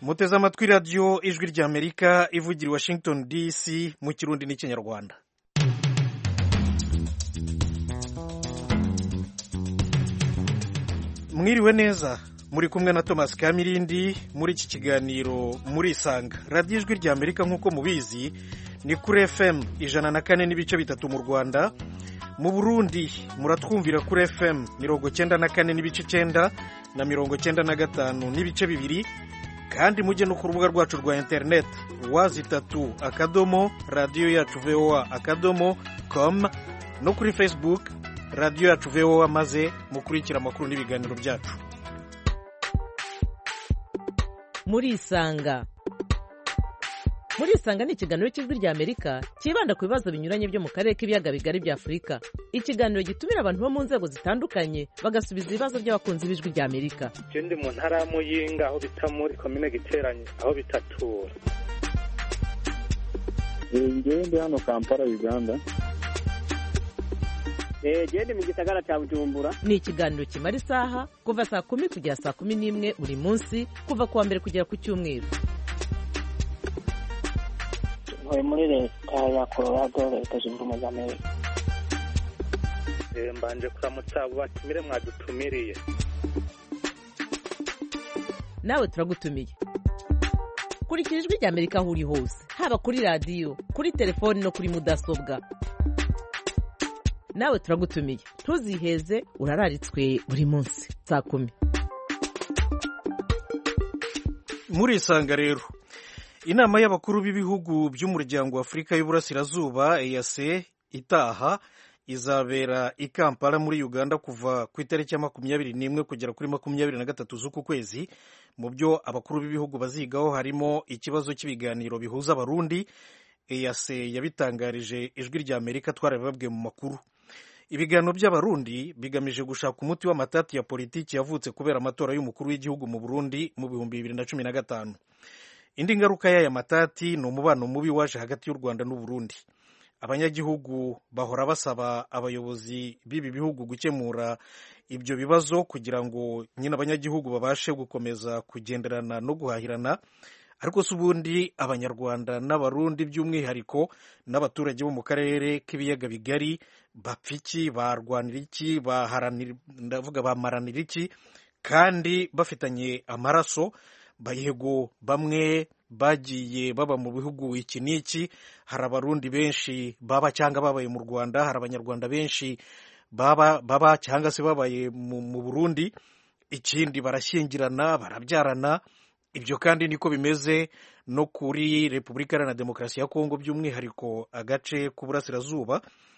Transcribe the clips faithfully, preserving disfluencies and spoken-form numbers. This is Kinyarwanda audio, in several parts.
muteze amatwi radiyo ijwi ry'Amerika ivugira i Washington D C mu kirundi n'ikinyarwanda. Mwiriwe neza, muri kumwe na Thomas Kamirindi muri iki kiganiro murisanga. Radiyo ijwi ry'Amerika nk'uko mubizi ni kuri F M ijana na kane n'ibice bitatu mu Rwanda, mu Burundi muratwumvira kuri F M mirongo cyenda na kane n'ibice cyenda na mirongo cyenda na gatanu n'ibice bibiri, kandi mujye no ku rubuga rwacu rwa internet wazi tatu akadomo radiyo yacu voa akadomo com, no kuri Facebook radiyo yacu voa, maze mukurikira amakuru n'ibiganiro byacu. Murisanga Murisanga ni ikiganiro cy'ijwi ry'Amerika kibanda ku bibazo binyuranye byo mu karere k'ibiyaga bigari bya Afurika. Ikiganiro gitumira abantu bo mu nzego zitandukanye bagasubiza ibibazo by'abakunzi b'ijwi ry'Amerika. Je ndi mu ntara ya Muyinga, aho bita muri komine Giteranye, aho bitatura. Ngewe ndi hano Kampala, Uganda. Eh, je ndi mu gisagara cya Bujumbura. Ni ikiganiro kimara isaha kuva saa kumi kugera saa kumi n'imwe buri munsi, kuva kuwa mbere kugera ku cyumweru. Ntuye muri leta ya Colorado, leta zunze ubumwe za Amerika. Eh, mbanje kuramutsa abo batumire mwadutumiriye. Nawe turagutumiye. Kurikira ijwi ry'Amerika aho uri hose, haba kuri radiyo, kuri telefoni no kuri mudasobwa. Nawe turagutumiye, ntuziheze, urararitswe buri munsi saa kumi. Murisanga rero, inama y'abakuru b'ibihugu by'umuryango wa Afurika y'Uburasirazuba E A C itaha izabera i Kampala muri Uganda kuva ku itariki ya makumyabiri n'imwe kugera kuri makumyabiri na gatatu z'uku kwezi. Mu byo abakuru b'ibihugu bazigaho harimo ikibazo cy'ibiganiro bihuza abarundi. E A C yabitangarije ijwi ry'Amerika, twarabibabwiye mu makuru. Ibiganiro by'abarundi bigamije gushaka umuti w'amatati ya politiki yavutse kubera amatora y'umukuru w'igihugu mu Burundi mu bihumbi bibiri na cumi na gatanu. Indi ngaruka y'aya matati ni umubano mubi waje hagati y'u Rwanda n'u Burundi. Abanyagihugu bahora basaba abayobozi b'ibi bihugu gukemura ibyo bibazo kugira ngo nyine abanyagihugu babashe gukomeza kugenderana no guhahirana. Ariko se ubundi abanyarwanda n'abarundi by'umwihariko n'abaturage bo mu karere k'ibiyaga bigari bapfa iki, barwanira iki, baharanira, ndavuga bamaranira iki, kandi bafitanye amaraso? Bayego bamwe bagiye baba mu bihugu iki n'iki, hari abarundi benshi baba cyangwa babaye mu Rwanda, hari abanyarwanda benshi baba baba cyangwa se babaye mu, mu Burundi. Ikindi barashyingirana, barabyarana. Ibyo kandi niko bimeze no kuri Repubulika Iharanira Demokarasi ya Kongo, by'umwihariko agace k'Uburasirazuba.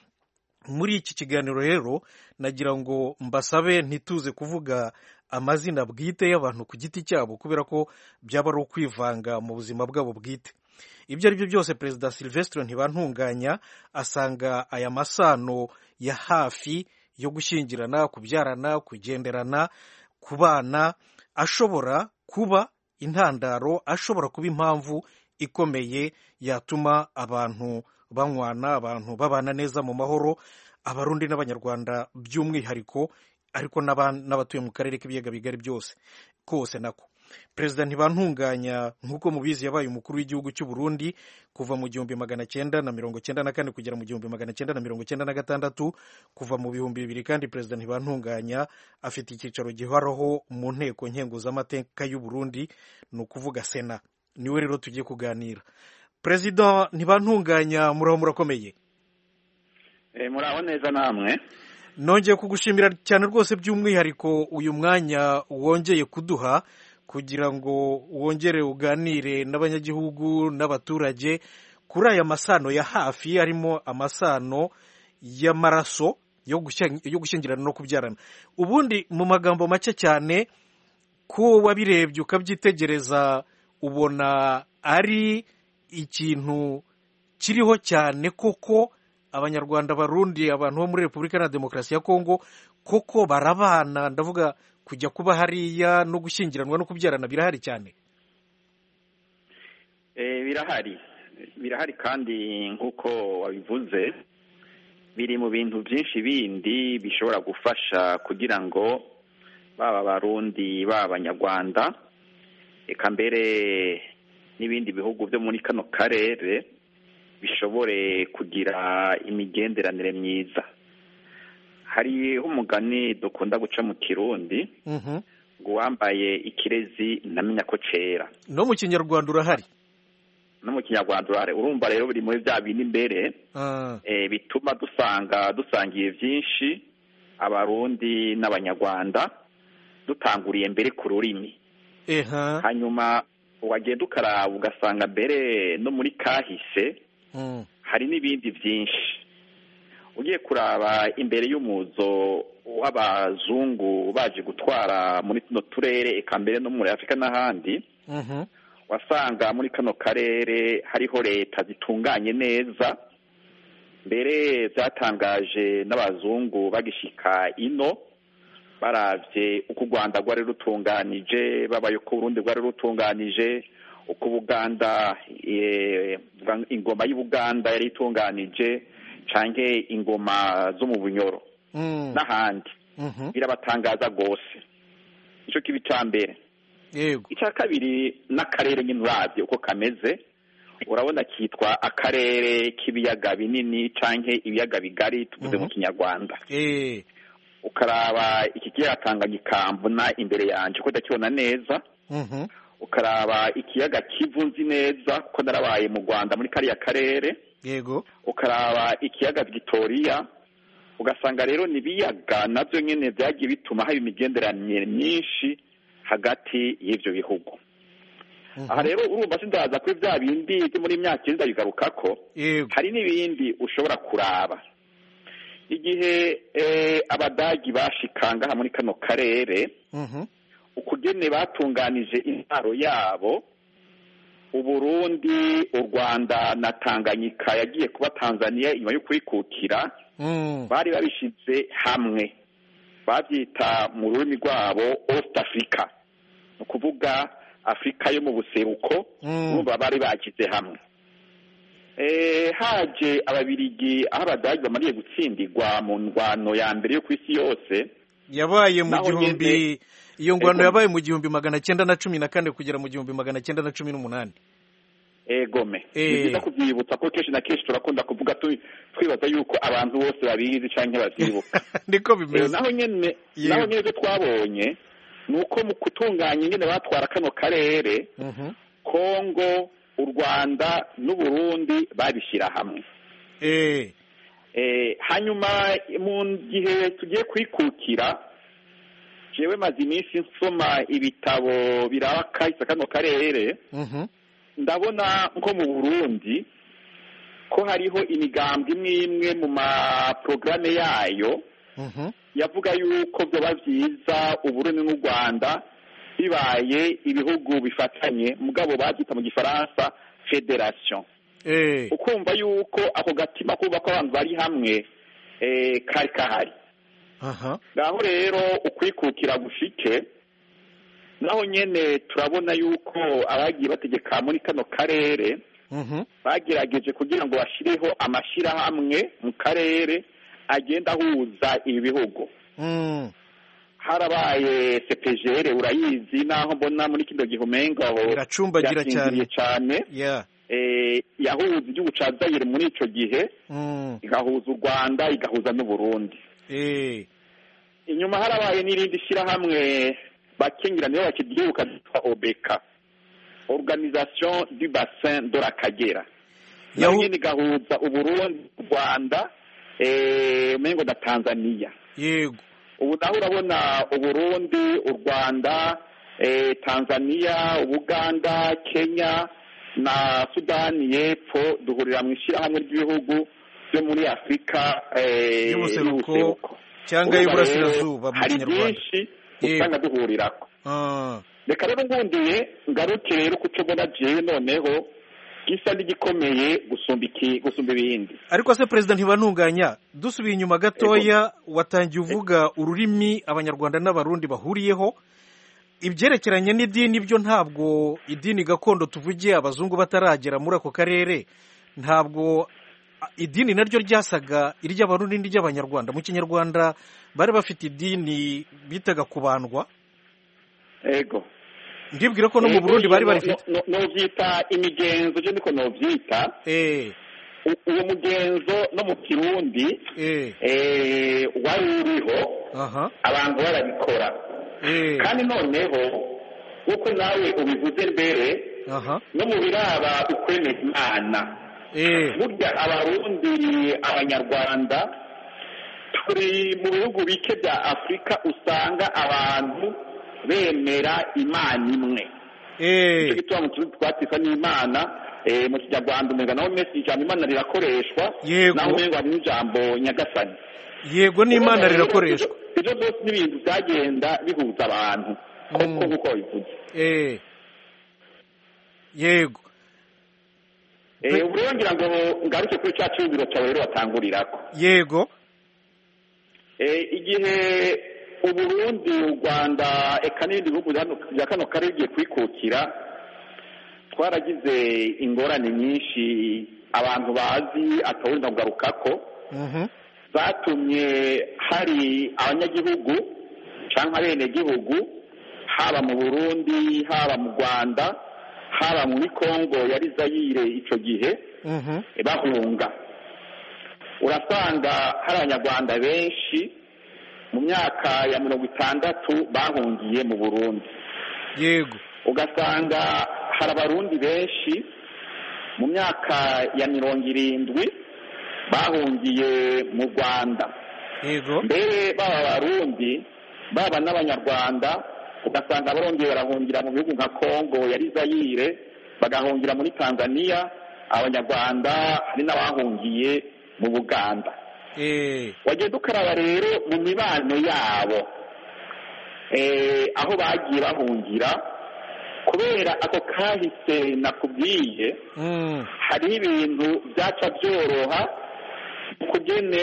Muri iki kiganiro rero nagira ngo mbasabe ntituze kuvuga amazina bwite y'abantu ku giti cyabo, kubera ko byaba ari ukwivanga mu buzima bwabo bwite. Ibyo ari byo byose, Perezida Sylvestre Ntibantunganya asanga aya masano ya hafi yo gushyingirana, kubyarana, kugenderana, kubana ashobora kuba intandaro, ashobora kuba impamvu ikomeye yatuma abantu banywana, abantu babana neza mu mahoro, abarundi n'abanyarwanda by'umwihariko, ariko n'abatuye mu karere k'ibiyaga bigari byose kose nako. Perezida Ntibantunganya nk'uko mubizi yabaye umukuru w'igihugu cy'u Burundi kuva mu gihumbi magana cyenda na mirongo cyenda na kane kugera mu gihumbi magana cyenda na mirongo cyenda na gatandatu. Kuva mu bihumbi bibiri kandi Perezida Ntibantunganya afite icyicaro gihoraho mu nteko nkenguzamateka y'u Burundi, ni ukuvuga Sena. Niwe rero tugiye kuganira. Perezida Ntibantunganya, muraho murakomeye? Eh, muraho neza namwe. Nongeye kugushimira cyane rwose, by'umwihariko uyu mwanya wongeye kuduha kugira ngo wongere uganire n'abanyagihugu n'abaturage kuri aya masano ya hafi, arimo amasano y'amaraso yo gushyingirana no kubyarana. Ubundi mu magambo make cyane, ko wabirebye ukabyitegereza ubona ari ikintu kiriho cyane koko? Abanyarwanda, Barundi, abantu bo muri Repubulika Iharanira Demokarasi ya Kongo koko barabana, ndavuga kujya kuba hariya no gushyingiranwa no kubyarana birahari cyane? Eh, birahari birahari kandi nk'uko wabivuze biri mu bintu byinshi bindi bishobora gufasha kugira ngo baba Barundi baba Abanyarwanda eka mbere n'ibindi bihugu byo muri kano karere bishobore kugira imigenderanire myiza. Hariho umugani dukunda guca mu Kirundi ngo wambaye ikirezi ntamenya ko cera. No mu Kinyarwanda urahari? No mu Kinyarwanda urahari. Urumva rero biri muri bya bindi imbere eh bituma dusanga dusangiye byinshi Abarundi n'Abanyarwanda dutanguriye mbere ku rurimi. Eha. Hanyuma wagenda ukaraba ugasanga mbere no muri kahise hari n'ibindi byinshi. Ugiye kuraba imbere y'umuzo w'abazungu baje gutwara muri tuno turere eka mbere no muri Afrika n'ahandi, wasanga muri kano karere hariho leta zitunganye neza, mbere zatangaje n'abazungu bagishika ino baravye uko u Rwanda rwari rutunganije, babaye uko Burundi rwari rutunganije, uko Buganda e, ingoma y'Ubuganda yari itunganije canke ingoma zo mu Bunyoro mm. n'ahandi mm -hmm. birabatangaza gose. Ico kibi ca mbere. Yego. Ica kabiri n'akarere nyine uravye uko kameze, urabona kitwa akarere k'ibiyaga binini canke ibiyaga bigari tuvuze mm -hmm. mu Kinyarwanda. Eh. Ukaraba iki kiyaga Tanganyika mbona imbere yanje ko ndakibona neza. Mhm. Mm ukaraba ikiyaga Kivu nzi neza ko narabaye mu Rwanda muri kariya karere. Yego. Ukaraba ikiyaga Victoria, ugasanga rero nibiyaga navyo nyene byagiye bituma haba imigenderanire myinshi hagati y'ivyo bihugu. Mm -hmm. Aha rero urumva sindaza kuri bya bindi byo muri myaka iza bigarukako. Hari n'ibindi ushobora kuraba. Igihe eh, abadagi bashikanga muri kano karere, mhm, mm ukugene batunganije intaro yabo, Uburundi, u Rwanda na Tanganyika yagiye kuba Tanzania inyuma yo kwikukira, mm. bari babishize hamwe, babyita mu rurimi rwabo East Africa, ukuvuga Afrika yo mu buseruko, urumva mm. bari bakize hamwe. Eh haje ababirigi aho abadagi bamariye gutsindirwa mu ndwano ya mbere yo kwisi yose, yabaye mu gihumbi iyo ngwano yabaye mu gihumbi magana cyenda na cumi na kane kugera mu gihumbi magana cyenda na cumi n'umunani. Egome niza kubyibutsa ko kenshi na kenshi turakunda kuvuga twibaza yuko abantu bose babizi canke bavyibuka. Ndiko bimeze. Naho nyene naho nyene twabonye nuko mu kutunganya nyene batwara kano karere, uh -huh. Kongo, u Rwanda n'u Burundi babishira hamwe. Eh eh hanyuma mu gihe tugiye kwikukira, jewe maze iminsi nsoma ibitabo biraba kahise kano karere, mhm, uh-huh. ndabona nko mu Burundi ko hariho imigambwe imwe imwe mu ma programme yayo, mhm, uh-huh. yavuga yuko byo bavyiza Uburundi n'u Rwanda bibaye ibihugu bifatanye, mugabo bazita mu Gifaransa Federation. Eh ukumva yuko ako gatima kuba ko abantu bari hamwe eh kari kahari. Aha. Ngaho rero ukwikukira gushike, naho nyene turabona yuko abagiye bategeka muri kano karere, mhm, bagerageje kugira ngo bashireho amashira hamwe mu karere agenda huza ibi bihugu. Mm. Harabaye C P G R urayizi, naho mbona muri kino gihumengo aho iracumbagira cyane cyane. Yeah. Eh yahuza igihugu ca Zaire muri ico gihe, mm. igahuza u Rwanda igahuza n'u Burundi. Eh inyuma harabaye n'irindi shira hamwe bakingira niyo bakigihuka cyitwa O B K, Organisation du Bassin de la Kagera. Yaho ni gahuza u Burundi, u Rwanda, eh mengo da Tanzania. Yego. Ubu naho urabona u Burundi, u Rwanda, eh Tanzania, Uganda, Kenya na Sudani y'Epfo duhurira mu ishira hamwe ry'ibihugu byo muri Afrika eh y'ubuseruko cyangwa y'uburasirazuba mu Kinyarwanda. Usanga duhurirako. Ah. Reka rero ngundiye ngaruke rero kuco mbona jewe noneho gisa n'igikomeye gusumba iki gusumba ibindi. Ariko se President ntibantunganya, dusubiye inyuma gatoya, watangiye uvuga ururimi Abanyarwanda n'Abarundi bahuriyeho, ibyerekeranye n'idini byo ntabwo idini gakondo tuvugiye abazungu bataragera muri ako karere, ntabwo idini naryo ryasaga iry'Abarundi n'iry'Abanyarwanda. Mu Kinyarwanda bari bafite idini bitaga kubandwa. Ego ndibwira ko no mu Burundi bari barifite novyita imigenzo je niko novyita eh uwo mugenzo no mu Kirundi eh eh wari uriho aha abantu barabikora eh kandi noneho uko nawe ubivuze mbere aha no mu biraba ukwemeza Imana eh burya abarundi abanyarwanda turi mu bihugu bike bya Afurika usanga abantu bemera Imana imwe eh icyo gituma mu Kirundi twatisa n'Imana eh mu Kinyarwanda umenga naho message ijambo Imana rirakoreshwa naho umenga ni ijambo nyagasani yego n'Imana rirakoreshwa ibyo byose n'ibintu byagenda bihuza abantu uko uko bivuze eh yego eh urongera ngo ngaruke kuri cya cyubiro cyawe rero watangurirako yego eh igihe Uburundi u Rwanda eka n'ibindi bihugu bya kano karere bigiye kwikukira twaragize ingorane nyinshi abantu bazi atawundi kugarukako zatumye hari abanyagihugu cyangwa abenegihugu haba mu Burundi haba mu Rwanda haba muri Kongo yari Zaire icyo gihe bahunga urasanga hari abanyarwanda benshi mu myaka ya mirongo itandatu bahungiye mu Burundi yego ugasanga hari abarundi benshi mu myaka ya mirongo irindwi bahungiye mu Rwanda yego mbere baba abarundi baba n'abanyarwanda ugasanga barongeye barahungira mu bihugu nka Kongo yari Zaire bagahungira muri Tanzania abanyarwanda hari n'abahungiye mu Buganda eh wagenda ukaraba rero mu mibano yabo eh aho bagiye bahungira kubera ako kahise nakubwiye hari ibintu byaca byoroha kugene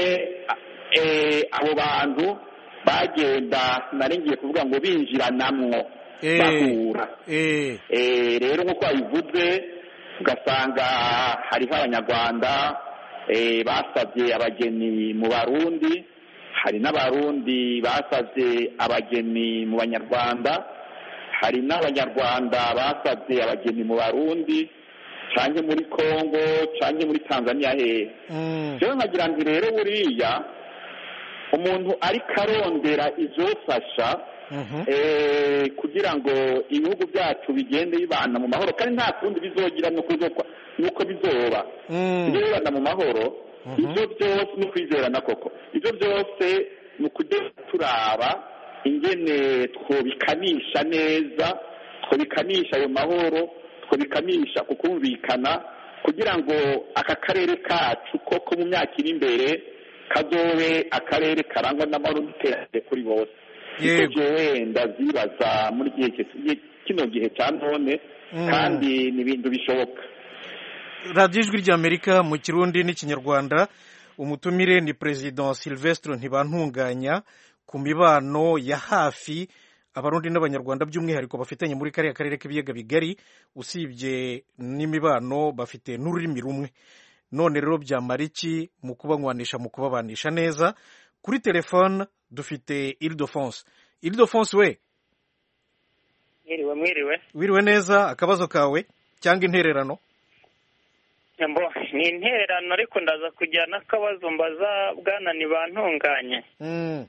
eh abo bantu bagenda naringiye kuvuga ngo binjiranamwo bahura eh eh rero nkuko babivuze ugasanga hariho abanyarwanda eh basabye abageni mu Barundi hari n'abarundi basabye abageni mu Banyarwanda hari n'abanyarwanda basabye abageni mu Barundi canke muri Kongo canke muri Tanzania he rero nkagira ngo rero buriya umuntu ari karondera izofasha eh kugira ngo ibihugu byacu bigende bibana mu mahoro kandi nta kundi bizogira no kuzokwa nuko bizoba bibana mu mahoro ibyo byose no kwizerana koko ibyo byose ni ukugenda turaba ingene twobikanisha neza twobikanisha ayo mahoro twobikanisha kukumvikana kugira ngo aka karere kacu koko mu myaka iri imbere kazobe akarere karangwa n'amahoro n'iterambere kuri bose yego wenda zibaza muri gihe kino gihe cya none kandi ni ibintu bishoboka. radiyo ijwi ry'Amerika mu Kirundi n'Ikinyarwanda umutumire ni President Sylvestre Ntibantunganya ku mibano ya hafi abarundi n'abanyarwanda by'umwihariko bafitanye muri kariya karere k'ibiyaga bigari usibye n'imibano bafite n'ururimi rumwe none rero byamara iki mu kubanywanisha mu kubabanisha neza kuri telefone dufite Ile-de-France Ile-de-France we mwiriwe mwiriwe wiriwe neza akabazo kawe cyangwa intererano mbo ni intererano ariko ndaza kujya n'akabazo mbaza bwana Ntibantunganye mm.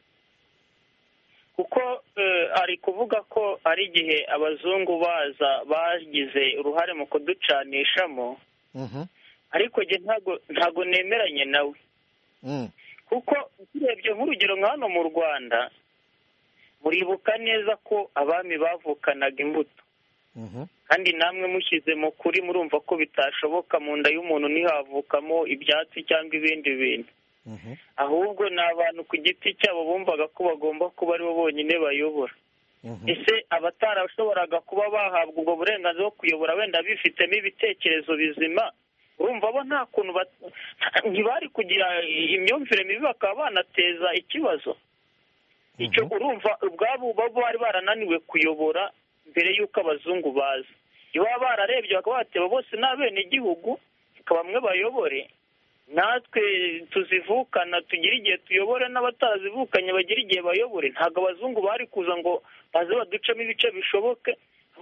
kuko uh, ari kuvuga ko ari igihe abazungu baza bagize uruhare mu kuducanishamo mhm ariko je ntago ntago nemeranye nawe mm. kuko urebye nk'urugero nka hano mu Rwanda muribuka neza ko abami bavukanaga imbuto mhm kandi namwe mushyize mu kuri murumva ko bitashoboka mu nda y'umuntu ntihavukamo ibyatsi cyangwa ibindi bintu mhm ahubwo ni abantu ku giti cyabo bumvaga ko bagomba kuba aribo bonyine bayobora ese abatarashoboraga kuba bahabwa ubwo burenganzira bwo kuyobora wenda bifitemo ibitekerezo bizima urumva bo nta kuntu ntibari kugira imyumvire mibi bakaba banateza ikibazo icyo urumva ubwabo babo bari barananiwe kuyobora mbere y'uko abazungu baza iyo baba bararebye bakaba bateba bose n'abenegihugu bamwe bayobore natwe tuzivukana tugira igihe tuyobore n'abatazivukanye bagira igihe bayobore ntabwo abazungu bari kuza ngo baze baducemo ibice bishoboke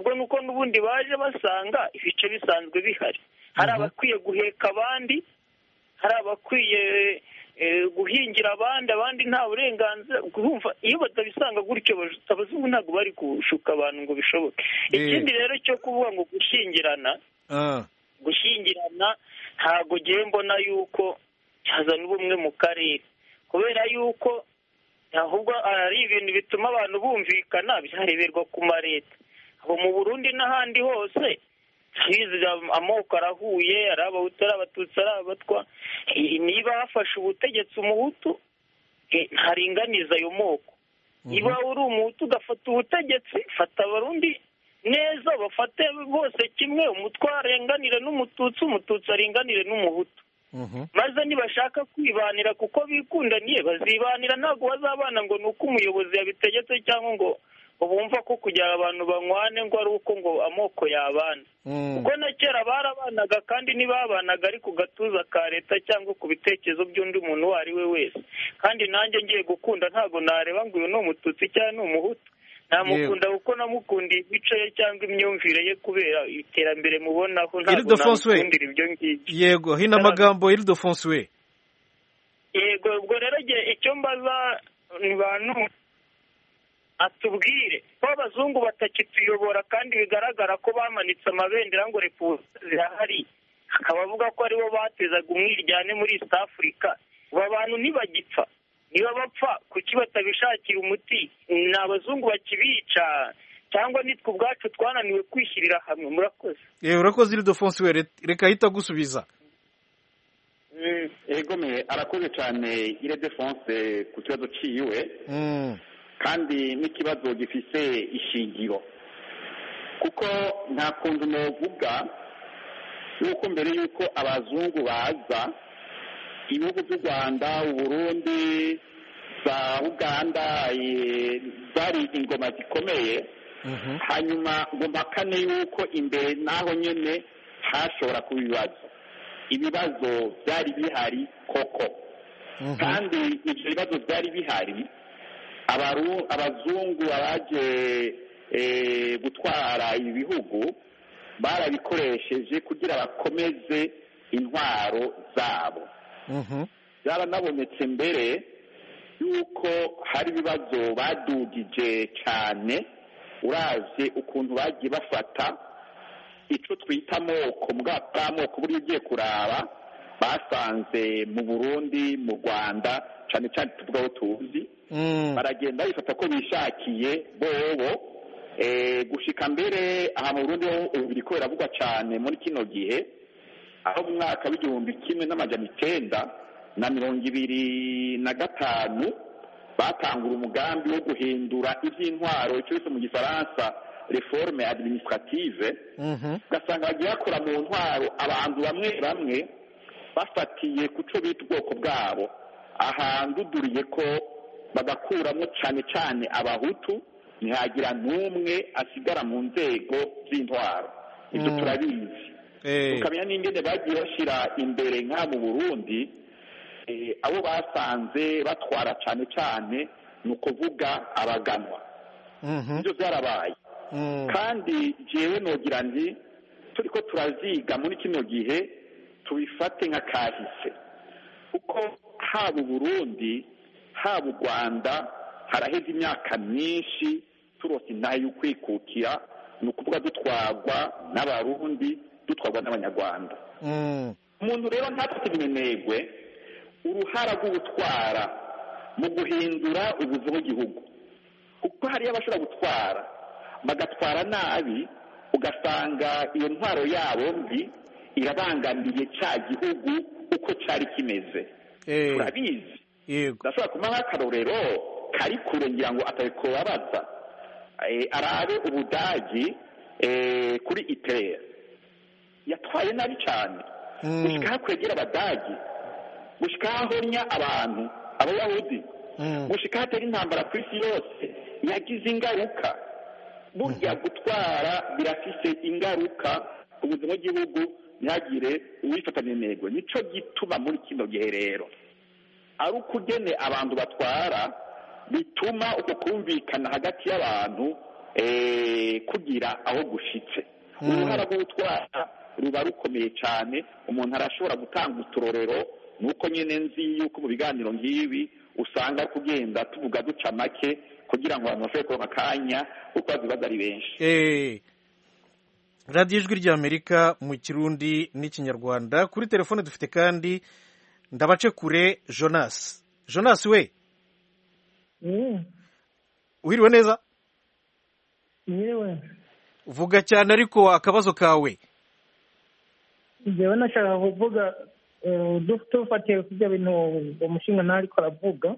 ahubwo nuko n'ubundi baje basanga ibice bisanzwe bihari hari abakwiye guheka abandi hari abakwiye guhingira abandi abandi nta burenganzira kumva iyo batabisanga gutyo abazungu ntabwo bari gushuka abantu ngo bishoboke. Ikindi rero cyo kuvuga ngo gushyingirana gushyingirana ntabwo ngiye mbona yuko cyazana ubumwe mu karere kubera yuko ahubwo ari ibintu bituma abantu bumvikana byareberwa ku ma leta aho mu Burundi n'ahandi hose amoko arahuye ari abahutu ari abatutsi ari abatwa niba hafashe ubutegetsi umuhutu ntaringaniza ayo moko niba uri umuhutu ugafata ubutegetsi fata abarundi neza bafate bose kimwe umutwa arenganire n'umututsi umututsi arenganire n'umuhutu maze nibashaka kwibanira kuko bikundaniye bazibanira ntabwo bazabana ngo ni uko umuyobozi yabitegetse cyangwa ngo bumva ko kugira abantu banywane ngo ari uko ngo amoko yabana kuko na kera barabanaga kandi ntibabanaga ari ku gatuza ka leta cyangwa ku bitekerezo by'undi muntu uwo ari we wese kandi nanjye ngiye gukunda ntabwo nareba ngo uyu ni umututsi cyangwa ni umuhutu namukunda kuko namukundiye imico ye cyangwa imyumvire ye kubera iterambere mubonaho ntabwo namukundira ibyo ngibyo. Yego hino amagambo Ildefonse we. Yego ubwo rero icyo mbaza ni bantu atubwire ko abazungu batakituyobora kandi bigaragara ko bamanitse amabendera ngo repubulika zirahari akaba avuga ko aribo batezaga umwiryane muri East Africa aba bantu ntibagipfa niba bapfa kuki batabishakira umuti ni abazungu bakibica cyangwa nitwe ubwacu twananiwe kwishyirira hamwe. Murakoze. Yewe urakoze Ildefonse we reka ahita gusubiza. Ego me arakoze cyane Ildefonse ku kibazo ciwe kandi n'ikibazo gifise ishingiro kuko nta kuntu novuga yuko mbere yuko abazungu baza ibihugu by'u Rwanda Uburundi za Uganda zari ingoma zikomeye hanyuma ngo mpakane yuko imbere naho nyene hashobora kuba ibibazo ibibazo byari bihari koko kandi ibyo bibazo byari bihari abazungu abaje gutwara ibi bihugu barabikoresheje kugira bakomeze intwaro zabo byaranabonetse mbere yuko hari ibibazo badugije cyane uravye ukuntu bagiye bafata icyo twita amoko bw'amoko buri ugiye kuraba basanze mu Burundi mu Rwanda cyane cyane tuvuga aho tuzi baragenda bifata ko bishakiye bobo gushika mbere aha mu Burundi ho biriko biravugwa cyane muri kino gihe aho mu mwaka w'igihumbi kimwe n'amajana icyenda na mirongo ibiri na gatanu batangura umugambi wo guhindura iby'intwaro icyo bise mu gifaransa reforme administrative ugasanga bagiye bakora mu ntwaro abantu bamwe bamwe bafatiye ku cyo bita ubwoko bwabo ahanduduriye ko bagakuramo cyane cyane abahutu ntihagira n'umwe asigara mu nzego z'intwaro ibyo turabizi tukamenya n'ingene bagiye bashyira imbere nk'aha mu Burundi abo basanze batwara cyane cyane ni ukuvuga abaganwa ibyo byarabaye kandi jewe nogira nti turi ko turaziga muri kino gihe tubifate nka kahise kuko haba u Burundi haba u Rwanda haraheze imyaka myinshi turose intahe y'ukwikukira ni ukuvuga dutwarwa n'abarundi dutwarwa n'abanyarwanda umuntu rero ntafite iminegwe uruhara rw'ubutwara mu guhindura ubuzi bw'igihugu kuko hariyo abashobora gutwara bagatwara nabi ugasanga iyo ntwaro yabo mbi irabangamiye cya gihugu uko cyari kimeze turabizi ndashobora kumaha akarorero kari kure ngira ngo atabikobabaza arabe ubudagi kuri itere yatwaye nabi cyane gushika hakwegera abadagi gushika hahonya abantu abayahudi gushika hatera intambara ku isi yose yagize ingaruka burya gutwara birafise ingaruka ku buzima bw'igihugu ntihagire uwifatanya intego nico gituma muri kino gihe rero ari ukugene abantu batwara bituma uko kumvikana hagati y'abantu kugira aho gushitse uruhara rwo gutwara ruba rukomeye cyane. umuntu arashobora gutanga uturorero nuko nyine nzi yuko mu biganiro nk'ibi usanga kugenda tuvuga duca make kugira ngo abantu bashobore kuronka akanya kuko bazibaza ari benshi. radiyo ijwi ry'amerika mu kirundi n'ikinyarwanda. kuri telefone dufite kandi ndabace kure Jonas. Jonas we uhiriwe neza? Yewe vuga cyane ariko akabazo kawe. njyewe nashaka kuvuga dufatiye ku byo bintu umushinga ntari ko aravuga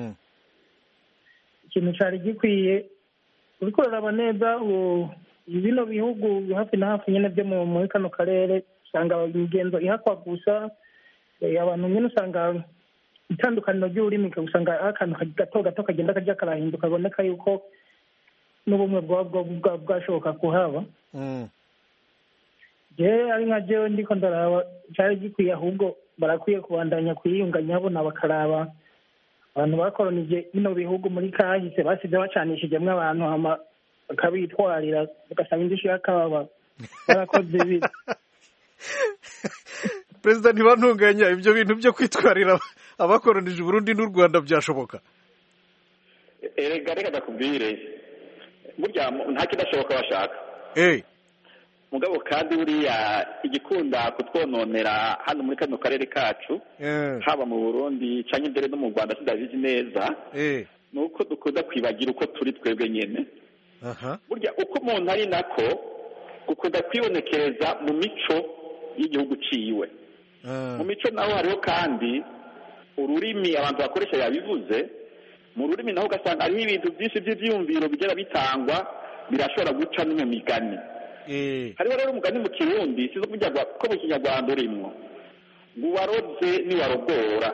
ikintu cyari gikwiye ubikorera neza bino bihugu hafi na hafi nyine byo muri kano karere usanga imigenzo ihakwa gusa abantu nyine usanga itandukaniro ry'ururimi usanga akantu gato gato kagenda kajya karahinduka kaboneka yuko n'ubumwe bwaba bwashoboka kuhaba. jewe ari nka jewe ndiko ndaraba cyari gikwiye ahubwo barakwiye kubandanya kwiyunganya bona bakaraba abantu bakoronije bino bihugu muri kahise basize bacanishijemwo abantu hama bakabitwarira bagasaba indishyi y'akababa barakoze ibi. perezida ntibantunganya ibyo bintu byo kwitwarira abakoronije Burundi n'u Rwanda byashoboka? erega reka ndakubwire burya nta kidashoboka bashaka. mugabo kandi buriya igikunda kutwononera hano muri kano karere kacu haba mu Burundi cyangwa imbere no mu Rwanda tudabizi neza ni uko dukunda kwibagira uko turi twebwe nyine. burya uko umuntu ari nako gukunda kwibonekereza mu mico y'igihugu ciwe. mu mico naho hariho kandi ururimi abantu bakoresha yabivuze. mu rurimi naho ugasanga hariho ibintu byinshi by'ibyiyumviro bigera bitangwa birashobora guca no mu migani. hariho rero umugani mu kirundi sizo kujya ko mu kinyarwanda urimo ngo uwarobye niwarogora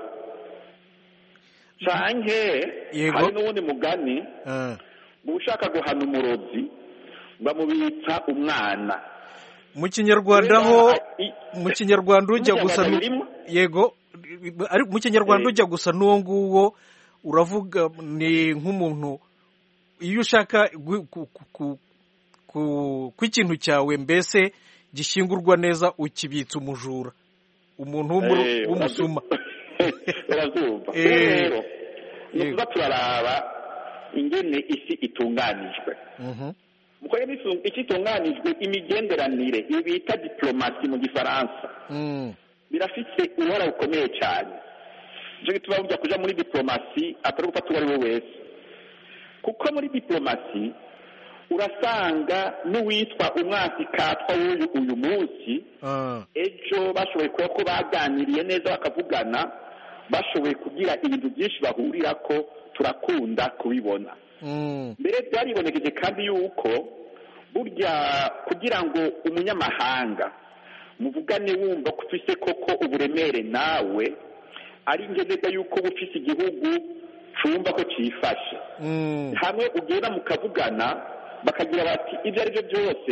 canke hari n'ubundi mugani ngo ushaka guhana umurovyi bamubitsa umwana. mu kinyarwanda ho mu kinyarwanda ujya gusa yego mu kinyarwanda ujya gusa n'uwo nguwo uravuga ni nk'umuntu iyo ushaka ku ikintu cyawe mbese gishingurwa neza ukibitsa umujura umuntu w'umusuma. urabyumva rero ni ukuba turaraba ingene isi itunganijwe. muko isi itunganijwe imigenderanire iyo bita diplomasi mu gifaransa birafite uruhara rukomeye cyane. nicyo gituma bujya kuja muri diplomasi atari gufata uwo ari we wese kuko muri diplomasi urasanga n'uwitwa umwasi katwa w'uyu uyu munsi ejo bashoboye kuba ko baganiriye neza bakavugana bashoboye kugira ibintu byinshi bahurira ko turakunda kubibona. mbere byaribonekeje kandi yuko burya kugira ngo umunyamahanga muvugane wumva ko ufise koko uburemere nawe ari ngeneza yuko bufise igihugu cumva ko cifashe. hamwe ugenda mukavugana bakagira bati ibyo ari byo byose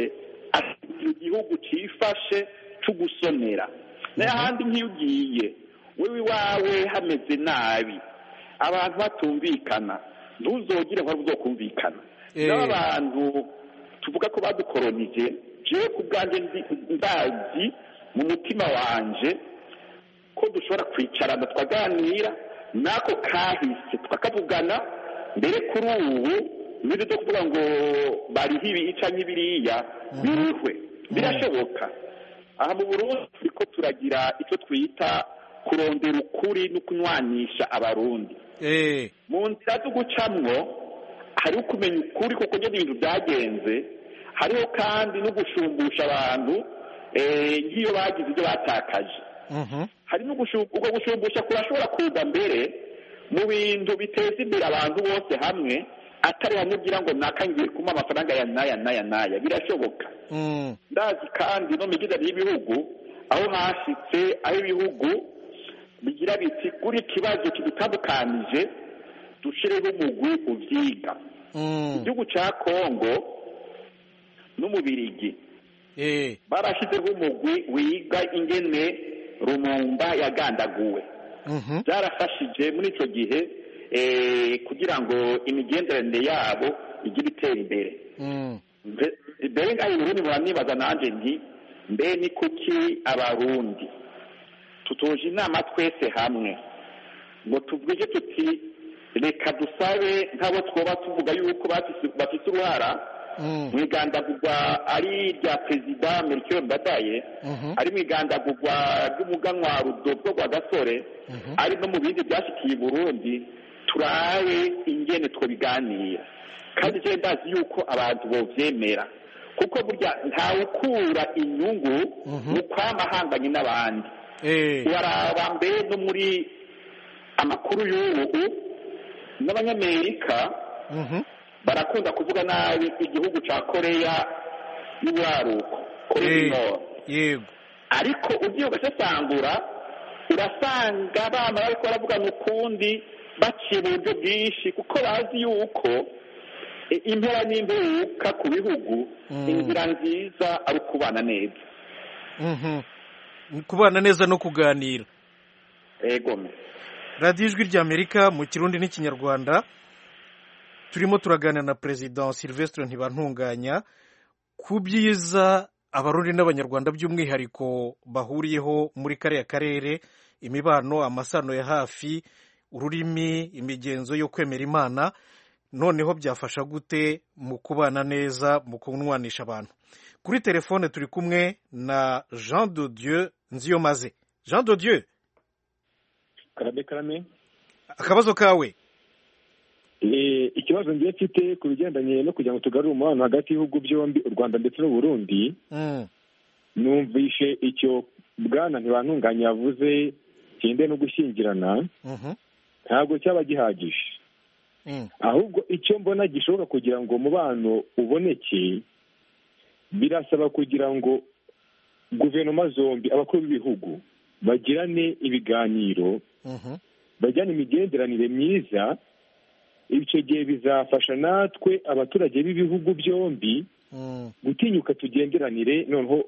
igihugu cifashe tugusonera. n'ahandi nk'iyo ugiye wewe iwawe hameze nabi abantu batumvikana ntuzogire ngo uzokumvikana. n'aba bantu tuvuga ko badukoronije jewe ku bwanjye ndazi mu mutima wanje ko dushobora kwicarana tukaganira n'ako kahise tukakavugana. mbere kuri ubu n'ibyo byo kuvuga ngo bariho ibi canke biriya birihwe birashoboka. aha mu Burundi turiko turagira icyo twita kurondera ukuri no kunywanisha abarundi. mu nzira zo gucamwo hariho kumenya ukuri kuko ngene ibintu byagenze. hariho kandi no gushumbusha abantu nk'iyo bagize ibyo batakaje. hari no ubwo gushumbusha kurashobora kuza mbere mu bintu biteza imbere abantu bose hamwe atari hamwe ugira ngo nakangiye kuma amafaranga ya naya naya naya birashoboka. ndazi kandi no migizane y'ibihugu aho hashitse aho ibihugu bigira biti kuri kibazo kidutandukanije dushireho umugwi uvyiga. igihugu ca Kongo n'umubirigi barashizeho umugwi wiga ingene Rumumba yagandaguwe. byarafashije muri ico gihe kugira ngo imigenderanire yabo igira itera imbere mbere ngaho uburundi muranibaza nanjye nti mbe ni kuki abarundi tutuje inama twese hamwe ngo tuvuge tuti reka dusabe nk'abo twoba tuvuga yuko bafite uruhara mu igandagurwa ari irya perezida Melchior Ndadaye ari mu igandagurwa ry'umuganwa Rudoviko Rwagasore ari no mu bindi byashikiye i Burundi turabe ingene twobiganira kandi je ndazi yuko abantu bovyemera kuko burya ntawukura inyungu mu kwamahanganye n'abandi waraba mbere no muri amakuru y'ubu n'abanyamerika barakunda kuvuga nabi igihugu ca Korea y'Uburaruko Korea du Nord yego ariko ugiye ugasesangura urasanga abana bariko baravuga n'ukundi baciye mu buryo bwinshi kuko bazi yuko impera n'imperuka ku bihugu inzira nziza ari ukubana neza kubana neza no kuganira yego radiyo ijwi ry'Amerika mu kirundi n'ikinyarwanda turimo turaganira na perezida Sylvestre Ntibantunganya ku byiza abarundi n'abanyarwanda by'umwihariko bahuriyeho muri kariya karere, imibano, amasano ya hafi, ururimi, imigenzo yo kwemera Imana, noneho byafasha gute mu kubana neza, mu kunwanisha abantu. Kuri telefone turi kumwe na Jean de Dieu Nziyomaze. Jean de Dieu, karame karame, akabazo kawe? Eh, ikibazo ngiye mfite ku bigendanye no kugira ngo tugarure umubano hagati y'ibihugu byombi, u Rwanda ndetse n'u Burundi. Mm. Numvishe icyo bwana Ntibantunganya yavuze kinde no gushyingirana. Mhm. Ntabwo cyaba gihagije. Mm. Ahubwo icyo mbona gishobora kugira ngo umubano uboneke, birasaba kugira ngo guverinoma zombi, abakuru b'ibihugu bagirane ibiganiro, mhm, bajyane imigenderanire myiza. Icyo gihe bizafasha natwe abaturage b'ibihugu byombi gutinyuka tugenderanire, noneho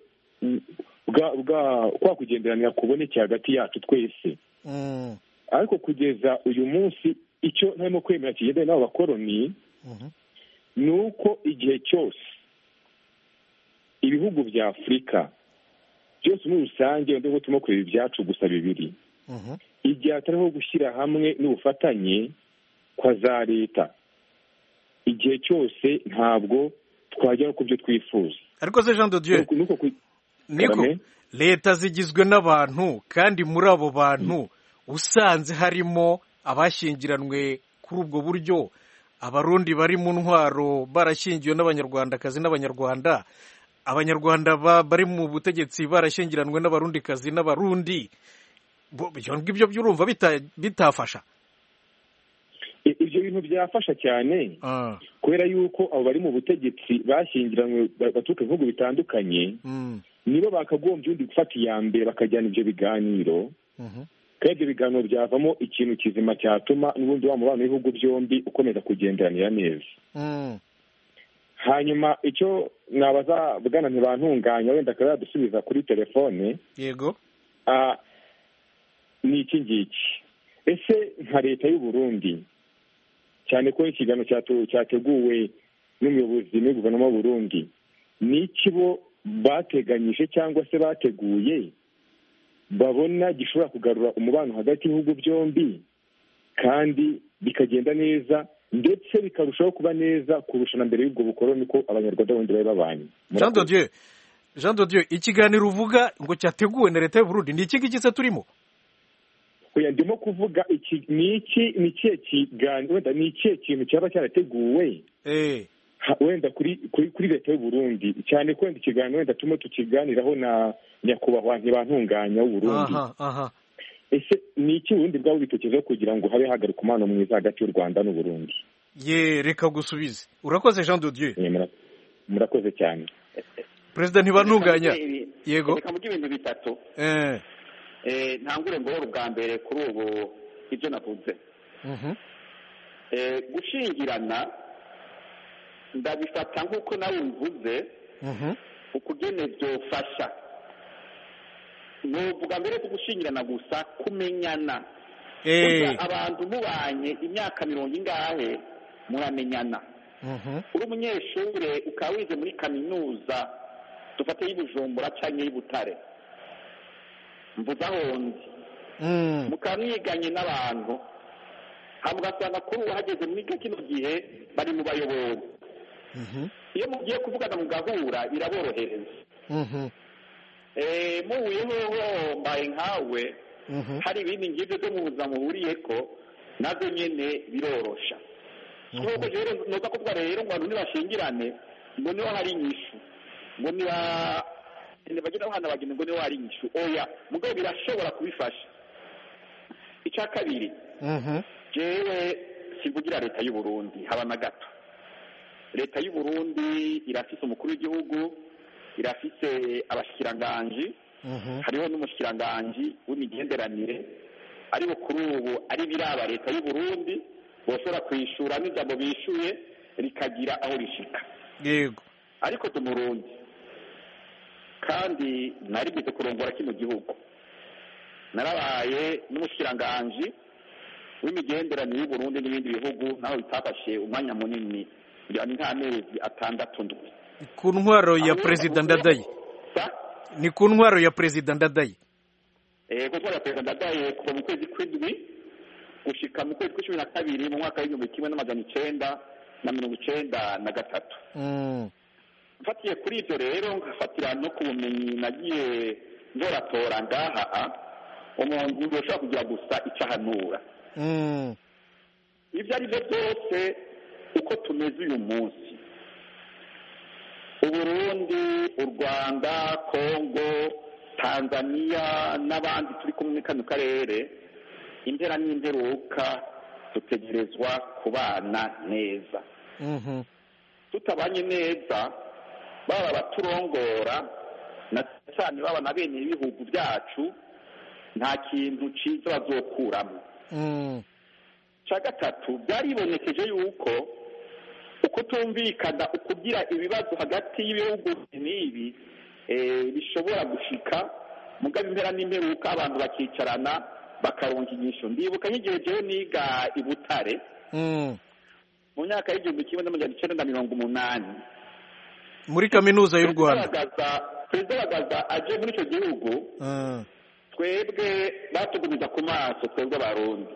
kwa kugenderanira kuboneke hagati yacu twese. Ariko kugeza uyu munsi icyo ntarimo kwemera kigendanye n'abo bakoroni ni uko igihe cyose ibihugu bya Afurika byose muri rusange, wenda ngo turimo kureba ibyacu gusa bibiri, igihe hatariho gushyira hamwe n'ubufatanye kwa za leta, igihe cyose ntabwo twajya ku byo twifuza. Ariko se Jean de Dieu, niko leta zigizwe n'abantu, kandi muri abo bantu usanze harimo abashyingiranwe kuri ubwo buryo, abarundi bari mu ntwaro barashyingiwe n'abanyarwandakazi n'abanyarwanda, abanyarwanda bari mu butegetsi barashyingiranwe n'abarundikazi n'abarundi, ibyo byurumva bitafasha? Ibyo bintu byafasha cyane, kubera yuko abo bari mu butegetsi bashyingiranywe baturuka mu bihugu bitandukanye, nibo bakagombye undi gufata iya mbere bakajyana ibyo biganiro, kandi ibyo biganiro byavamo ikintu kizima cyatuma n'ubundi wa mubano w'ibihugu byombi ukomeza kugenderanira neza. Hanyuma icyo nabaza bwana Ntibantunganya, wenda akaba yadusubiza kuri telefone, yego, ni iki ngiki. Ese nka leta y'u Burundi, cyane ko ikiganiro cyateguwe n'umuyobozi muri guverinoma y'u Burundi, ni iki bo bateganyije cyangwa se bateguye babona gishobora kugarura umubano hagati y'ibihugu byombi kandi bikagenda neza, ndetse bikarushaho kuba neza kurusha na mbere y'ubwo bukoroni ko abanyarwanda bandi bari babanye? Jean de Dieu, Jean de Dieu, ikiganiro uvuga ngo cyateguwe na leta y'u Burundi, ni iki ngiki se turimo? Oya, ndimo kuvuga iki ni iki ni kiye kiganiro, wenda ni ikihe kintu cyaba cyarateguwe eh wenda kuri kuri kuri leta y'u Burundi, cyane ko wenda ikiganiro wenda tumo tukiganiraho na nyakubahwa Ntibantunganya w'u Burundi. Aha aha. Ese ni iki wundi bwabo bitekerezo kugira ngo habe hagaruka umubano mwiza hagati y'u Rwanda n'u Burundi? Ye, reka gusubize. Urakoze Jean de Dieu. Ye, murakoze cyane. President Ntibantunganya, yego, reka mu ibintu bitatu. Eh Eh, ntangure ngo ubwa mbere kuri ubu ibyo navuze. Mhm. Eh, gushingirana ndabifata nk'uko nawe mvuze, mhm, ukugene byofasha. Nuvuga mbere ko gushingirana gusa kumenyana. Eh, abantu mubanye imyaka mirongo ingahe muramenyana. uri umunyeshure ukaba wize muri kaminuza dufate y'Ibujumbura canke y'Ibutare mvuze aho nzi mukaba mwiganye n'abantu hama ugasanga kuri ubu hageze muri kino gihe bari mu bayobozi iyo mugiye kuvugana mugahura biraborohereza muhuye hoho mbaye nkawe hari ibindi ngibyo byo mu buzima muhuriyeko nazo nyene birorosha nk'uko rero noza kuvuga rero ngo abantu ntibashingirane ngo niho hari inyishu ngo niba bagira abana bagenda ngo niho hari inyishu oya mugabo birashobora kubifasha. Icya kabiri jewe sivugira leta y'u Burundi haba na gato. Leta y'u Burundi irafise umukuru w'igihugu, irafise abashikiranganji, hariho n'umushikiranganji w'imigenderanire ariko kuri ubu ari biraba leta y'u Burundi boshobora kwishura n'ijambo bishuye rikagira aho rishika. Yego. Ariko tu Burundi kandi narigeze kurongora kino gihugu, narabaye n'umushikiranganji w'imigenderanire y'u Burundi n'ibindi bihugu naho bitafashe umwanya munini yani nk'amezi atandatu ndwi. Ku ntwaro ya Perezida Ndadaye. Ni ku ntwaro ya Perezida Ndadaye. Eh, ku ntwaro ya Perezida Ndadaye kuva mu kwezi kw'indwi gushika mu kwezi kw'icumi na kabiri mu mwaka w'igihumbi kimwe n'amajana icenda na mirongo icenda na gatatu. Mfatiye kuri ibyo rero ngafatira no ku bumenyi nagiye ndoratora ngaha umuntu yoshobora kugira gusa icahanura. Ibyo ari byo byose uko tumeze uyu munsi, Uburundi, u Rwanda, Kongo, Tanzania n'abandi turi kumwe muri kano karere, impera n'imperuka dutegerezwa kubana neza. Tutabanye neza baba baturongora na cyane baba na bene ibihugu byacu nta kintu ciza bazokuramo. Cya gatatu byaribonekeje yuko uko tumvikana ukugira ibibazo hagati y'ibihugu n'ibi bishobora gushika mugabe impera n'imperuka abantu bakicarana bakaronka inyishu. Ndibuka nk'igihe jewe niga i Butare mu myaka y'igihumbi kimwe n'amajana icenda na mirongo umunani muri kaminuza y'u Rwanda. Perezida Bagaza aje muri icyo gihugu, twebwe batugumiza ku maso twebwe Abarundi.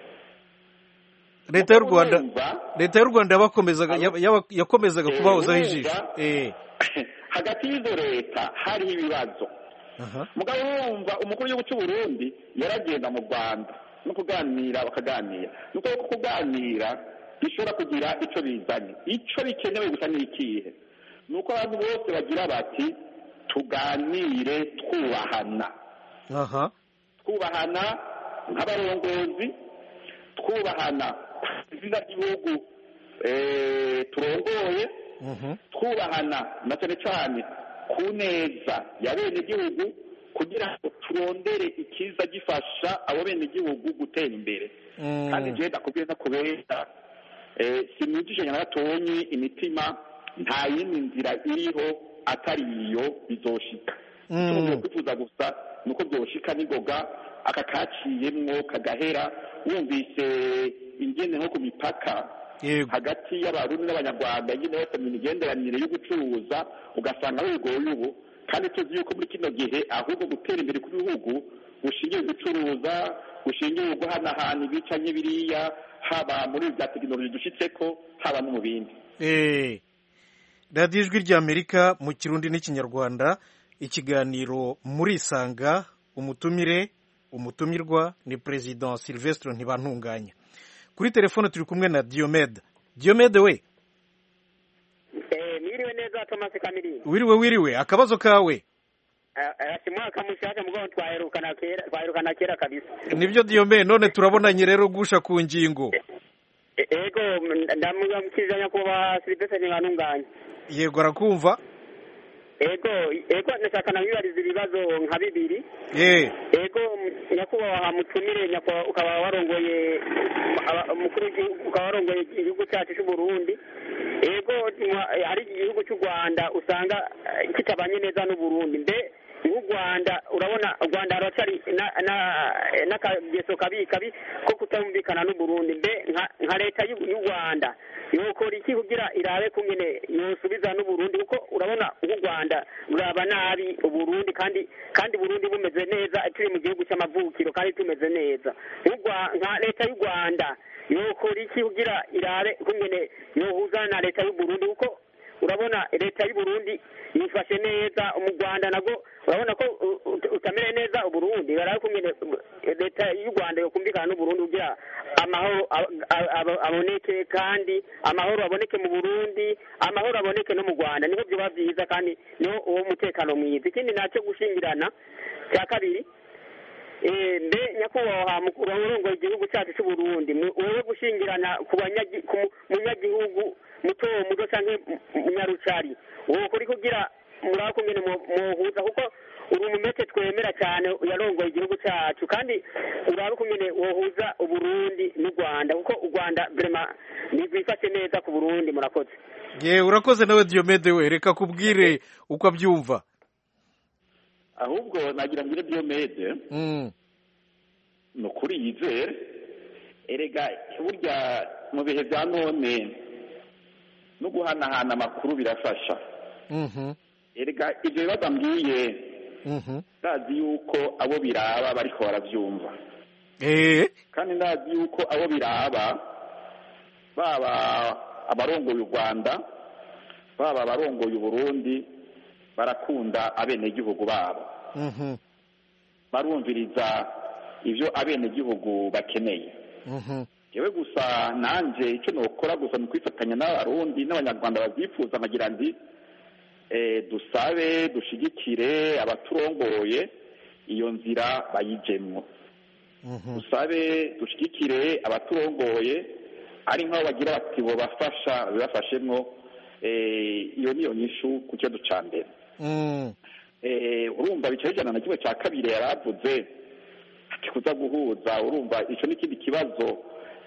Leta y'u Rwanda leta y'u Rwanda yabakomezaga yakomezaga kubahozaho ijisho. Hagati y'izo leta hari ibibazo. Mugabo wumva umukuru w'igihugu cy'u Burundi yaragenda mu Rwanda no kuganira bakaganira. Nuko kuganira bishobora kugira icyo bizanye. Icyo bikenewe gusa ni ikihe? Nuko abantu bose bagira bati tuganire twubahana. Aha. Twubahana nk'abarongozi, twubahana izina ry'igihugu eh turongoye, twubahana na cyane cyane ku neza ya bene igihugu kugira ngo turondere ikiza gifasha abo bene igihugu gutera imbere. Kandi je ndakubwiye no kubera eh sinujije nyaratonyi imitima nta yindi nzira iriho atari iyo bizoshika. Tugiye kwifuza gusa nuko byoshika nigoga aka kaciyemwo kagahera. Wumvise ingene nko ku mipaka hagati y'Abarundi n'Abanyarwanda nyine bose mu migenderanire yo gucuruza ugasanga bigoye ubu, kandi tuzi yuko muri kino gihe ahubwo gutera imbere ku bihugu gushingiye gucuruza, gushingiye guhanahana ibicanye biriya, haba muri bya tekinoloji dushitseko haba no mu bindi. Eh, radiyo ijwi ry'Amerika mu Kirundi n'Ikinyarwanda, ikiganiro muri Isanga, umutumire umutumirwa ni President Sylvestre Ntibantunganya. Kuri telefone turi kumwe na Diomede. Diomede we? Eh, mwiriwe neza Thomas Kamiri. Wiriwe wiriwe, akabazo kawe? Eh, simwaka mushaka mugo twaherukana kera, twaherukana kera kabisa. Nibyo Diomede, none turabonanye rero gusha ku ngingo. Ego ndamuga mukizanya kuba Sylvestre Ntibantunganya. Yego arakumva? Ego, ego nashaka nabibariza ibibazo nka bibiri. Eh. Ego nyakubaha mutumire nyakwa ukaba warongoye umukuru ukaba warongoye igihugu cyacu cy'u Burundi. Ego hari igihugu cy'u Rwanda usanga kitabanye neza n'u Burundi. Mbe nk'u rwanda urabona u rwanda haracyari n'akageso kabi kabi ko kutumvikana n'uburundi mbe nka leta y'u rwanda yokora iki kugira irabe kumwe yosubiza n'uburundi kuko urabona nk'u rwanda ruraba nabi uburundi kandi kandi burundi bumeze neza turi mu gihugu cy'amavukiro kandi tumeze neza nka leta y'u rwanda yokora iki kugira irabe kumwe yohuza na leta y'uburundi kuko urabona leta y'uburundi yifashe neza mu rwanda nabwo urabona ko utamere neza uburundi barabe kumwe leta y'u rwanda yokumvikana n'uburundi kugira amahoro aboneke kandi amahoro aboneke mu burundi amahoro aboneke no mu rwanda niho byoba byiza kandi niho uwo mutekano mwiza ikindi nacyo gushingirana cya kabiri mbe nyakubahwa urongoye igihugu cyacu cy'uburundi wowe gushingirana ku munyagihugu muto muto cyangwa munyarucari wowe kuri kugira muraba kumwe muhuza kuko uri umumete twemera cyane yarongoye igihugu cyacu kandi uraba kumwe wohuza uburundi n'u rwanda kuko u rwanda vrema ntirwifashe neza ku burundi murakoze ye urakoze nawe Diomede we reka kubwire uko abyumva ahubwo nagira ngire Diomede ni ukuri yizere erega burya mu bihe bya none no guhanahana amakuru birafasha erega ibyo bibazo mbwiye ndazi yuko abo biraba bariko barabyumva kandi ndazi yuko abo biraba baba abarongoye u rwanda baba abarongoye uburundi barakunda abenegihugu babo barumviriza ibyo abenegihugu bakeneye yewe gusa nanjye icyo nokora gusa ni kwifatanya n'abarundi n'abanyarwanda babyifuza nkagira ndi dusabe dushigikire abaturongoye iyo nzira bayijemwo dusabe dushigikire abaturongoye ari nk'aho bagira bati bo bafasha bibafashemwo iyo niyo nyishu ku cyo duca mbere urumva bicaye ijana na kimwe cya kabiri yaravuze ati kuza guhuza urumva icyo n'ikindi kibazo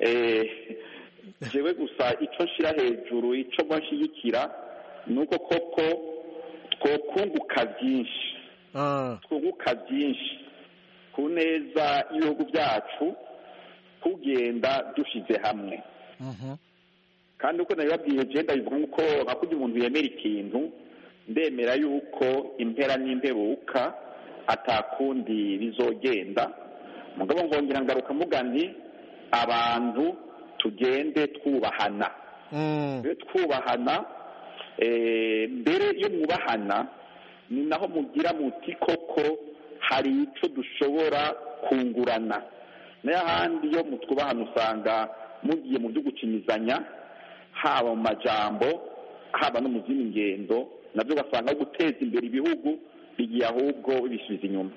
jewe gusa icyo nshira hejuru icyo mbashigikira ni uko koko twokunguka byinshi twunguka byinshi ku neza y'ibihugu byacu tugenda dushyize hamwe kandi uko nabibabwiye genda bivuga nk'uko nka kugira umuntu yemera ikintu ndemera yuko impera n'imperuka atakundi bizogenda mugabo ngongera ngaruka mvuga nti abantu tugende twubahana twubahana mbere yo mwubahana ni naho mugira muti koko hari icyo dushobora kungurana n'ahandi iyo mutwubahana usanga mugiye mu byo gucinyizanya haba mu majambo haba no mu zindi ngendo nabyo ugasanga guteza imbere ibihugu bigiye ahubwo bibisubiza inyuma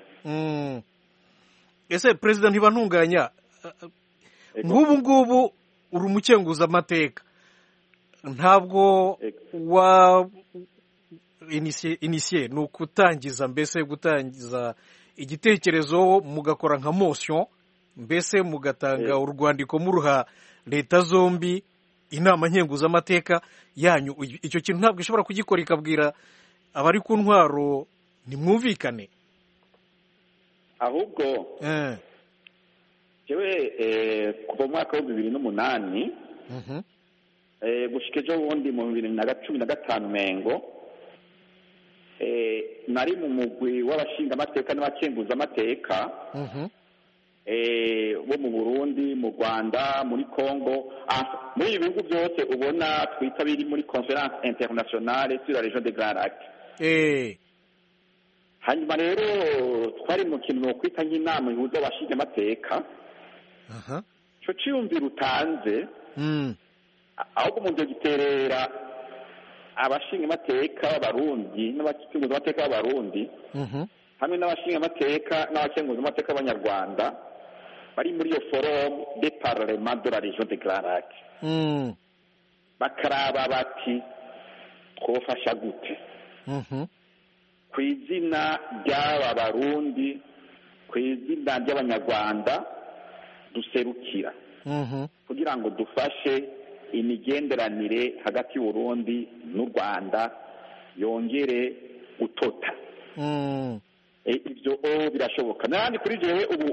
ese perezida ntibantunganya nk'ubu ngubu uri umukenguza amateka ntabwo wa inisiye ni ukutangiza mbese gutangiza igitekerezo mugakora nka motion mbese mugatanga urwandiko muruha leta zombi inama nkenguzamateka yanyu icyo kintu ntabwo ishobora kugikora ikabwira abari ku ntwaro nimwumvikane ahubwo jewe kuva mu mwaka wa bibiri n'umunani gushika ejo bundi mu bibiri na cumi na gatanu mengo nari mu mugwi w'abashingamateka n'abakenguzamateka bo mu Burundi mu Rwanda muri Congo muri ibi bihugu byose ubona twita biri muri conference internationale sur la région des Grands Lacs hanyuma rero twari mu kintu no kwita nk'inama ihuza abashingamateka cyo cyumvira utanze ahubwo umuntu giterera abashingamateka b'abarundi n'abakenguzamateka b'abarundi hamwe n'abashingamateka n'abakenguzamateka b'abanyarwanda bari muri iyo forum de parlement de la région de Grand Lac bakaraba bati twofasha gute ku izina ry'aba barundi ku izina ry'abanyarwanda duserukira kugira ngo dufashe imigenderanire hagati y'Uburundi n'u Rwanda yongere gutota birashoboka n'ahandi kuri jewe ubu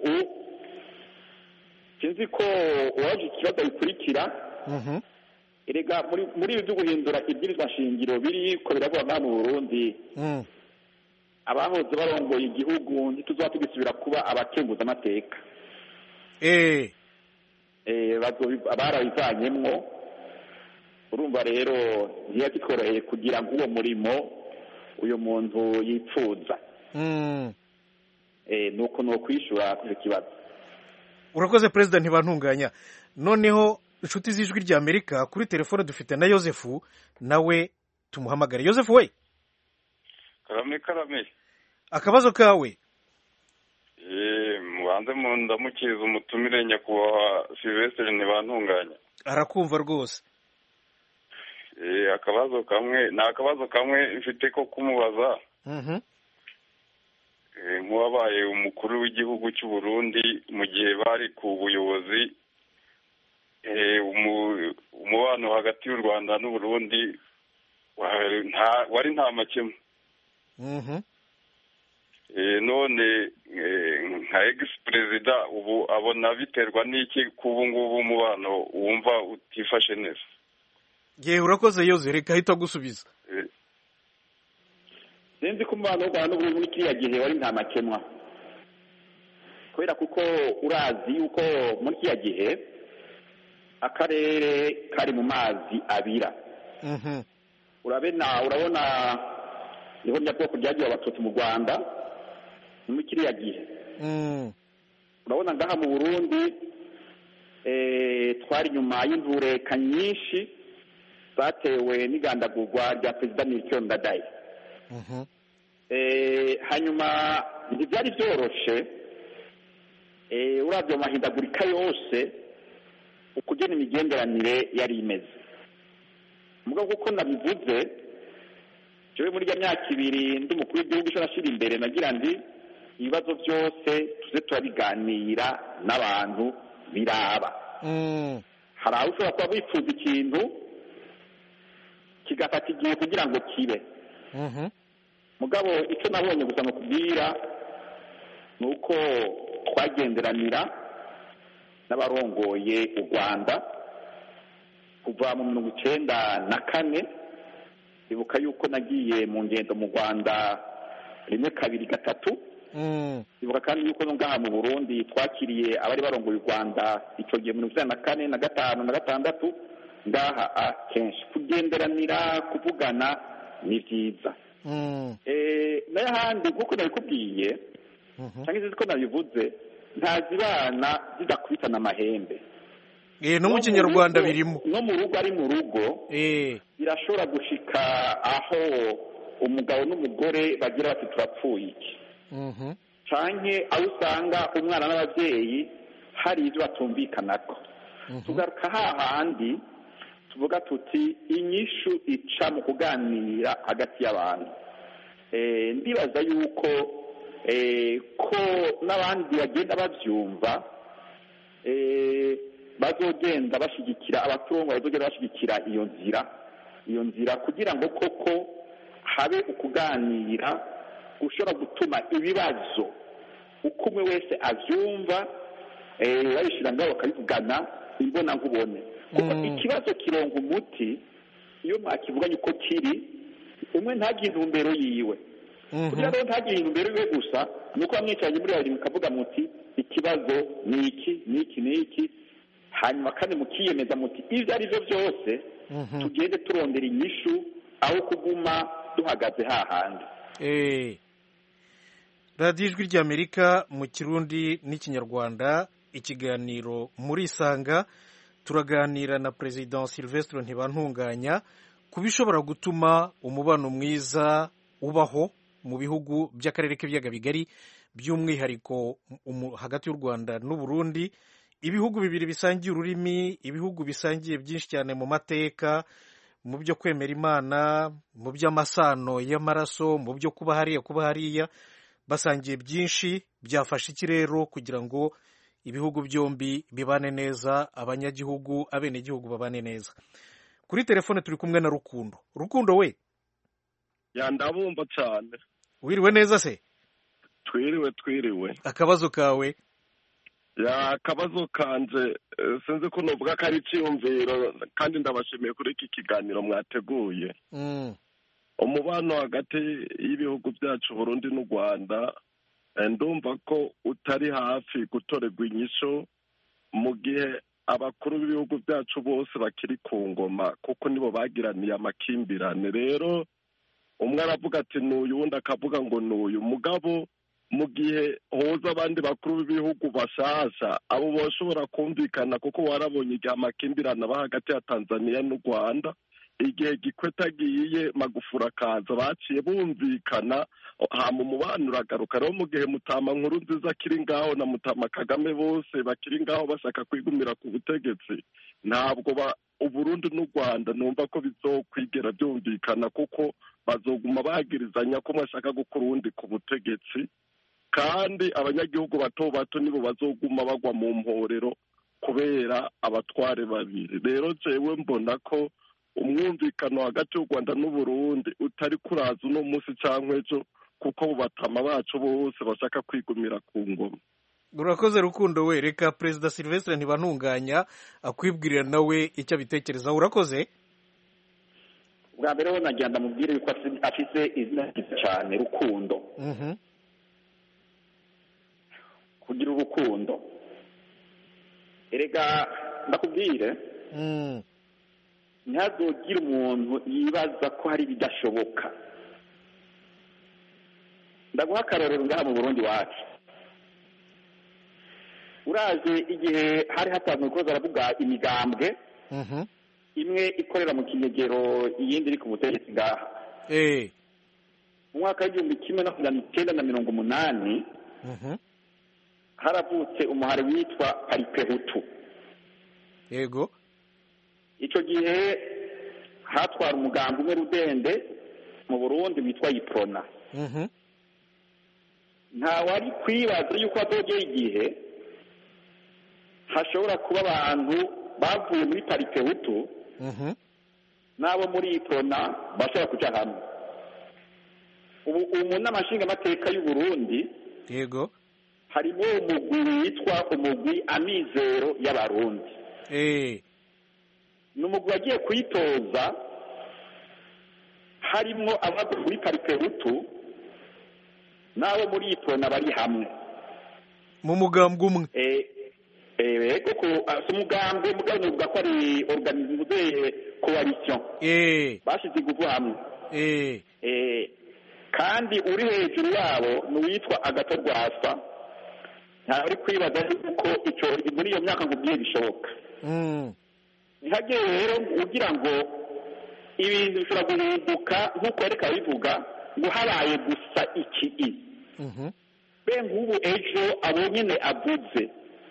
sinzi ko uwaje ikibazo bikurikira erega muri muri ibi byo guhindura ibwirizwa shingiro biri ko biravuga mu Burundi abahoze barongoye igihugu ntituzaba tugisubira kuba abakenguza amateka eh eh barabivanyemwo urumva rero ntiyakikoroheye kugira ngo uwo murimo uyu muntu yipfuza mm eh nuko no kwishura kuri kibazo. Urakoze president ntibantunganya. Noneho inshuti z'ijwi rya Amerika kuri telefone dufite na Yosefu nawe tumuhamagare. Yosefu we karame karame akabazo kawe. Eh mubanze mu ndamukiriza umutumire nyakubahwa Sylvestre ntibantunganya. Arakumva rwose. Eh akabazo kamwe na akabazo kamwe mfite ko kumubaza. Mhm. Eh mubabaye umukuru w'igihugu cy'u Burundi mu gihe bari ku buyobozi eh umubano hagati y'u Rwanda n'u Burundi wari nta makemwa. Mhm. Eh none nka ex president ubu abona biterwa n'iki kubu ngubu umubano wumva utifashe neza. Ye urakoze Yoze reka hita gusubiza. Sinzi ko umubano w'u Rwanda n'u Burundi kiriya gihe wari nta makemwa kubera kuko urazi yuko muri kiriya gihe akarere kari mu mazi abira. Mhm. Urabena urabona niho nyabwoko ryagiye abatutsi mu Rwanda muri kiriya gihe. Mm. Urabona ngaha mu Burundi eh twari nyuma y'imvureka nyinshi batewe n'igandagurwa rya President Melchior Ndadaye. Mhm. Eh hanyuma ntibyari byoroshe eh uravye amahindagurika yose ukugena imigenderanire yari imeze. Mugabo kuko nabivuze jewe muri ya myaka ibiri ndi mukuru w'igihugu cyo nashira imbere nagira ndi ibibazo byose tuze turabiganira n'abantu biraba. Mm. Hari aho ushobora kuba wifuza ikintu kigafata igihe kugira ngo kibe. Mhm. Mugabo icyo nabonye gusa no kubwira nuko twagenderanira n'abarongoye u Rwanda kuva mu mirongo icyenda na kane. Ibuka yuko nagiye mu ngendo mu Rwanda rimwe kabiri gatatu. Mm. Ibuka kandi yuko no ngaha mu Burundi twakiriye abari barongoye u Rwanda icyo gihe mu mirongo icyenda na kane na gatanu na gatandatu ngaha akenshi kugenderanira kuvugana ni byiza. Mm. Eh n'ahandi kuko nabikubwiye cyangwa se ko nabivuze ntazibana zidakubitana amahembe. Eh no mu Kinyarwanda birimo. No mu rugo ari mu rugo eh birashobora gushika aho umugabo n'umugore bagira bati turapfuye iki. Mhm. Canke aho usanga umwana n'abavyeyi hari ibyo batumvikanako. Tugaruka hahandi tuvuga tuti inyishu ica mu kuganira hagati y'abantu. Eh ndibaza yuko eh ko n'abandi bagenda bavyumva eh bazogenda bashigikira abaturongo bazogenda bashigikira iyo nzira iyo nzira kugira ngo koko habe ukuganira ushobora gutuma ibibazo uko umwe wese avyumva eh bayishira ngaho bakabivugana imbona nkubone kuko ikibazo kironga umuti iyo mwakivuganye uko kiri umwe ntagire intumbero yiwe kugira ngo ntagire intumbero yiwe gusa nuko bamwicaranye muri babiri mukavuga muti ikibazo ni iki ni iki ni iki hanyuma kandi mukiyemeza muti ibyo ari byo byose tugende turondera inyishu aho kuguma duhagaze hahandi. Eh radiyo ijwi ry'Amerika mu Kirundi n'Ikinyarwanda ikiganiro muri Isanga turaganira na President Sylvestre Ntibantunganya kubishobora gutuma umubano mwiza ubaho mu bihugu by'akarere k'ibiyaga bigari by'umwihariko hagati y'u Rwanda n'u Burundi. Ibihugu bibiri bisangiye ururimi, ibihugu bisangiye byinshi cyane mu mateka, mu byo kwemera Imana, mu by'amasano y'amaraso, mu byo kuba hariya kuba hariya, basangiye byinshi. Byafasha iki rero kugira ngo ibihugu byombi bibane neza, abanyagihugu abenegihugu babane neza? Kuri telefone turi kumwe na Rukundo. Rukundo we ya ndabumva cyane. Wiriwe neza se? twiriwe twiriwe. Akabazo kawe? Ya akabazo kanje sinzi ko novuga ko ari icyumviro kandi ndabashimiye kuri iki kiganiro mwateguye. Mm. Umubano hagati y'ibihugu byacu Burundi n'u Rwanda ndumva ko utari hafi gutorerwa inyisho mu gihe abakuru b'ibihugu byacu bose bakiri ku ngoma kuko nibo bagiraniye amakimbirane. Rero umwe aravuga ati n'uyu wundi akavuga ngo n'uyu mugabo mu gihe hoza abandi bakuru b'ibihugu bashasha abo bashobora kumvikana kuko warabonye igihe amakimbirane aba hagati ya Tanzania n'u Rwanda igihe Gikwete agiye Magufuli akaza baciye bumvikana hama umubano uragaruka. Rero mu gihe Mutama Nkurunziza akiri ngaho na Mutama Kagame bose bakiri ngaho bashaka kwigumira ku butegetsi ntabwo Uburundi n'u Rwanda numva ko bizokwigera byumvikana kuko bazoguma bagirizanya ko mwashaka gukora uwundi ku butegetsi kandi abanyagihugu bato bato nibo bazoguma bagwa mu mporero kubera abatware babiri. Rero jewe mbona ko umwumvikano hagati y'u Rwanda n'u Burundi utari kuraza uno munsi cyangwa ejo kuko bubatama bacu bose bashaka kwigumira ku ngoma. Urakoze Rukundo we, reka Perezida Sylvestre Ntibantunganya akwibwirira nawe icyo abitekerezaho. Urakoze. Bwa mbere nagira ndamubwire yuko afise izina ryiza cyane Rukundo. Mhm. Kugira urukundo erega ndakubwire mm. ntihazogire umuntu yibaza ko hari bidashoboka. Ndaguha akarorero ngaha mu Burundi wacu. Uraje igihe hari hatanzwe ko zaravuga imigambwe mhm imwe ikorera mu kinyegero iyindi iri ku butegetsi ngaha. Eh. Mu mwaka w'igihumbi kimwe na magana icyenda na mirongo umunani mhm haravutse umuhari witwa Paripehutu. Yego. Icyo gihe hatwara umugambi umwe rudende mu Burundi witwa Iprona. Mhm. Nta wari kwibaza yuko azogera igihe hashobora kuba abantu bavuye muri Paripehutu mhm nabo muri Iprona bashobora kuja hamwe. Ubu umu n'amashinga amateka y'u Burundi yego harimo umugwi witwa umugwi Amizero y'Abarundi. Eh. Numugwi wagiye kwitoza harimo abagwa muri Paripehutu nabo muri Iprona bari hamwe mu mugambwe umwe. Eh eh koko umugambwe mugabo nuvuga ko ari organisme coalition. Eh. Bashize iguvu hamwe. Eh. Eh kandi uri hejuru yabo nuwitwa Agatorwasa. Nta uri kwibaza yuko icyo muri iyo myaka ngo byiye bishoboka. Mm. Nihage rero ugira ngo ibintu bishobora guhinduka nk'uko reka bivuga ngo habaye gusa iki i. Mhm. Ben ubu ejo abo nyene avuze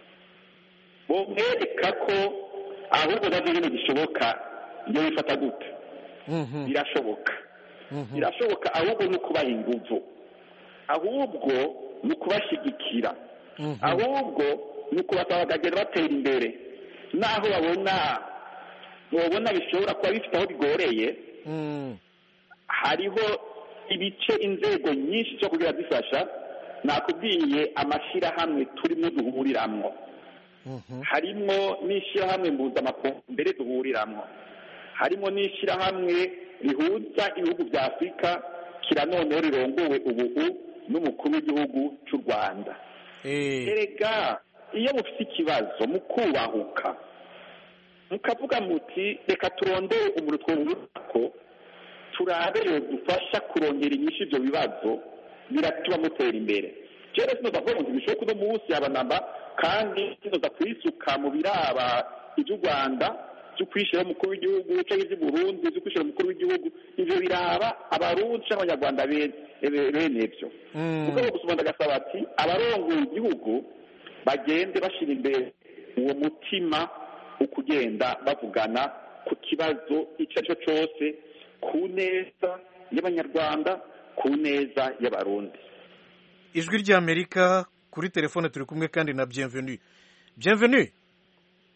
bo mwereka ko ahubwo navyo nyene bishoboka iyo bifata gute. Mhm. Birashoboka. Mhm. Birashoboka ahubwo no kubaha inguvu. Ahubwo no kubashigikira. Mhm. Ahubwo no kubasaba bakagenda batera imbere. Naho babona babona bishobora kuba bifite aho bigoreye. Mm. Hariho ibice inzego nyinshi cyo kugira zifasha nakubwiye amashirahamwe turimo duhuriramwo. Mhm. Harimo n'ishirahamwe mpuzamakungu mbere duhuriramwo. Harimo n'ishirahamwe rihuza ibihugu bya Afurika kira noneho rirongowe ubu n'umukuru w'igihugu cy'u Rwanda. Eh. Erega iyo mufite ikibazo mukubahuka mukavuga muti reka turondere umurutwo w'uko turabe yo dufasha kurongera inyishu ibyo bibazo biratuba mutera imbere. Cyera sino bavuga ngo bishoboka no munsi yabanamba kandi sino za kwisuka mu biraba iby'u Rwanda cyo kwishira umukuru w'igihugu cyangwa iby'u Burundi cyo kwishira umukuru w'igihugu ivyo biraba abarundi cyangwa abanyarwanda bene byo. Kuko gusubanda gasaba ati abarongoye igihugu bagende bashira imbere uwo mutima ukugenda bavugana ku kibazo icyo cyo cyose ku neza y'abanyarwanda ku neza y'abarundi. Ijwi ry'Amerika kuri telefone turi kumwe kandi na Bienvenue. Bienvenue.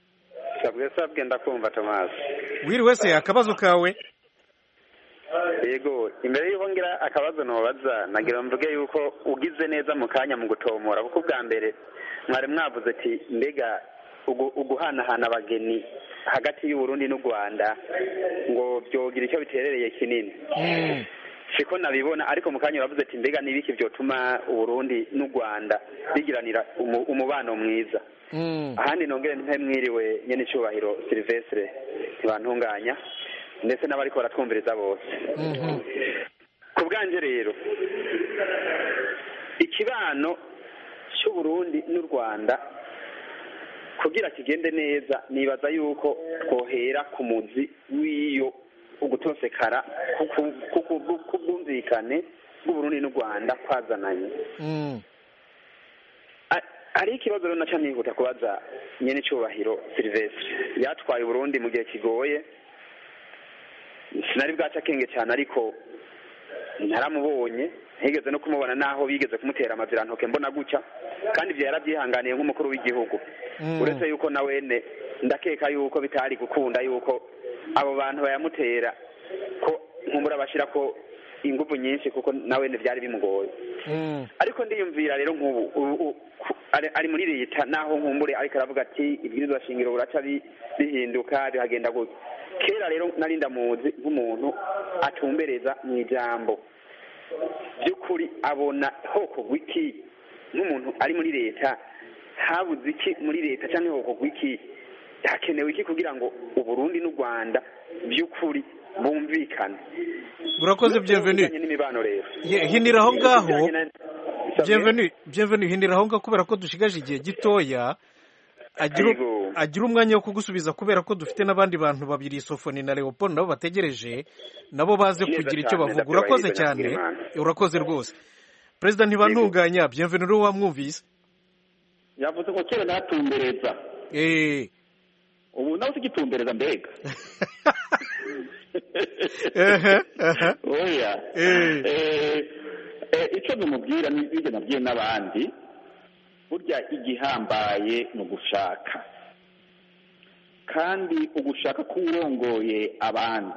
Sabwe sabwe ndakumva Thomas. Wiri wese akabazo kawe. yego imbere y'uko ngira akabazo ntubaza nagira mvuge yuko ugize neza mu kanya mu gutomora kuko ubwa mbere mwari mwavuze ati mbega uguhanahana abageni hagati y'uburundi n'u rwanda ngo byogira icyo biterereye kinini siko nabibona ariko mu kanya uravuze ati mbega n'ibiki byotuma uburundi n'u rwanda bigiranira umubano mwiza ahandi nongere nte mwiriwe nyene icyubahiro Silvestre ntibantunganya ndetse n'abariko baratwumviriza bose ku bwanje rero ikibano cy'uburundi n'u rwanda kugira kigende neza nibaza yuko twohera ku muzi w'iyo ugutosekara kubwumvikane bw'uburundi n'u rwanda kwazananye hari ikibazo rero naca nihuta kubaza nyene icyubahiro Silvestre yatwaye uburundi mu gihe kigoye sinari bwaca akenge cyane ariko ntaramubonye ntigeze no kumubona naho bigeze kumutera amazirantoke mbona gutya kandi ibyo yarabyihanganiye nk'umukuru w'igihugu uretse yuko nawene ndakeka yuko bitari gukunda yuko abo bantu bayamutera ko nkumbura bashira ko ingufu nyinshi kuko nawene byari bimugoye ariko ndiyumvira rero nk'ubu ari muri leta naho nkumbure ariko aravuga ati ibwirizwa shingiro buraca bihinduka bihagenda gutya kera rero nari ndamuzi nk'umuntu atumbereza mu ijambo by'ukuri abona hoko gwiki nk'umuntu ari muri leta habuze iki muri leta cyangwa hoko gwiki hakenewe iki kugira ngo uburundi n'u rwanda by'ukuri bumvikane urakoze bienvenue hinira aho ngaho bienvenue bienvenue hinira aho ngaho kubera ko dushigaje igihe gitoya agira umwanya wo kugusubiza kubera ko dufite n'abandi bantu babiri Sofoni na Leopold nabo bategereje nabo baze kugira icyo bavuga urakoze cyane urakoze rwose perezida ntibantunganya bienvenue ro wamwumvise yavuze ko kera natumbereza eh ubu nawe ugitumbereza mbega oya eh icyo numubwira n'ibyo nabwiye n'abandi burya igihambaye mu gushaka kandi ugushaka k'uwurongoye abandi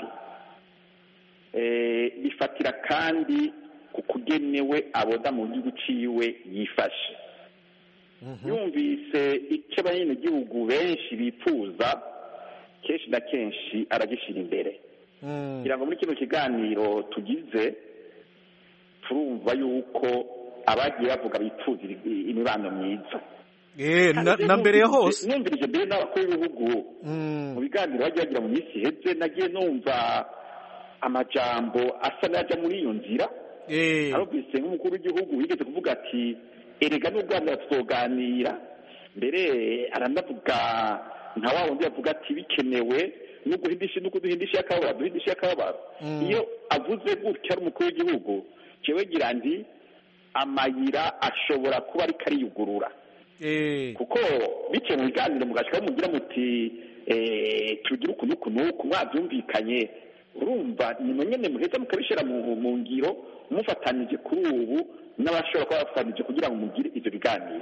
bifatira kandi ku kugenewe aboda mu gihugu ciwe yifashe yumvise icyo abanyagihugu benshi bifuza kenshi na kenshi aragishyira imbere kugira ngo muri kino kiganiro tugize turumva yuko abagiye bavuga bifuza imibano myiza na mbere ya hose numvirije mbere n'abakuru b'ibihugu mu biganiro bagiye bagira mu minsi iheze nagiye numva amajambo asa n'ajya muri iyo nzira arumvise nk'umukuru w'igihugu wigeze kuvuga ati erega n'ubwanira tuzoganira mbere aranavuga nka wa wundi yavuga ati bikenewe no guhindisha no kuduhindisha akababaro duhindisha akababaro iyo avuze gutya ari umukuru w'igihugu jewe gira ndi amayira ashobora kuba ariko ariyugurura kuko biciye mu biganiro mugashika mugira muti tugira ukuntu ukuntu mwabyumvikanye urumva nimwe nyene muheza mukabishira mu ngiro mufatanije kuri ubu n'abashobora kuba bafatanije kugira ngo mugire ivyo biganiro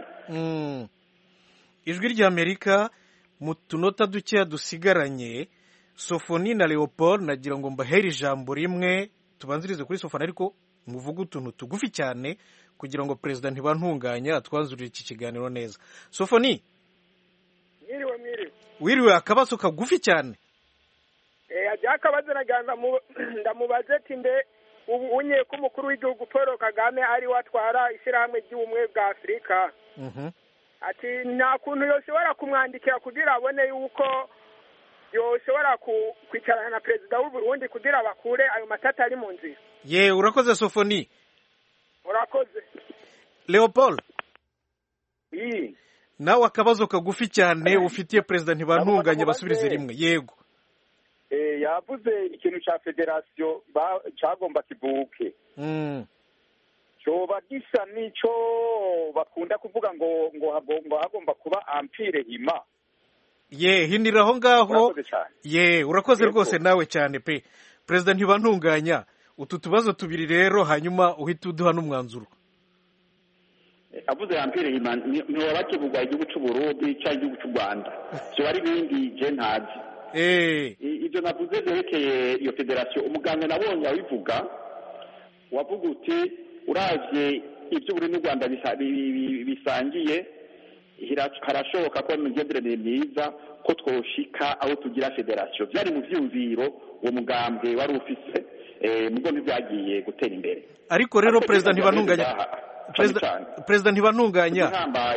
ijwi ry'Amerika mu tunota dukeya dusigaranye Sofoni na Leopold nagira ngo mbahere ijambo rimwe tubanzirize kuri Sofoni ariko muvuga utuntu tugufi cyane kugira ngo perezida ntibantunganya atwanzurire iki kiganiro neza Sofoni mwiriwe mwiriwe wiriwe akabazo kagufi cyane eh ajya akabazo naganda ndamubaze ati mbe ubu unye ko umukuru w'igihugu Paul Kagame ari watwara ishyirahamwe ry'ubumwe bwa Afurika mhm ati nta kuntu yoshobora kumwandikira kugira abone yuko yoshobora kwicarana na perezida w'u Burundi kugira bakure ayo matata ari mu nzira ye urakoze Sofoni urakoze Leopold iyi nawe akabazo kagufi cyane ufitiye perezida ntibantunganye basubirize rimwe yego eh yavuze ikintu cha federation cyagomba kivuke mm cyoba gisa nico bakunda kuvuga ngo ngo hagomba hagomba kuba empire hima ye hinira aho ngaho ye urakoze rwose nawe cyane pe perezida ntibantunganya utu tubazo tubiri rero hanyuma uhita uduha n'umwanzuro avuze empire hima ni wabakivugwa igihugu cy'u Burundi cyangwa igihugu cy'u Rwanda cyo ari bindi je ntazi ibyo navuze byerekeye iyo federasiyo umuganga nabonye abivuga wavuga uti uravye ibyo buri n'u Rwanda bisangiye harashoboka ko imigenderanire myiza ko twoshika aho tugira federasiyo byari mu vyumviro uwo mugambwe wari ufise mugo ntibyagiye gutera imbere ariko rero perezida ntibanunganya perezida ntibanunganya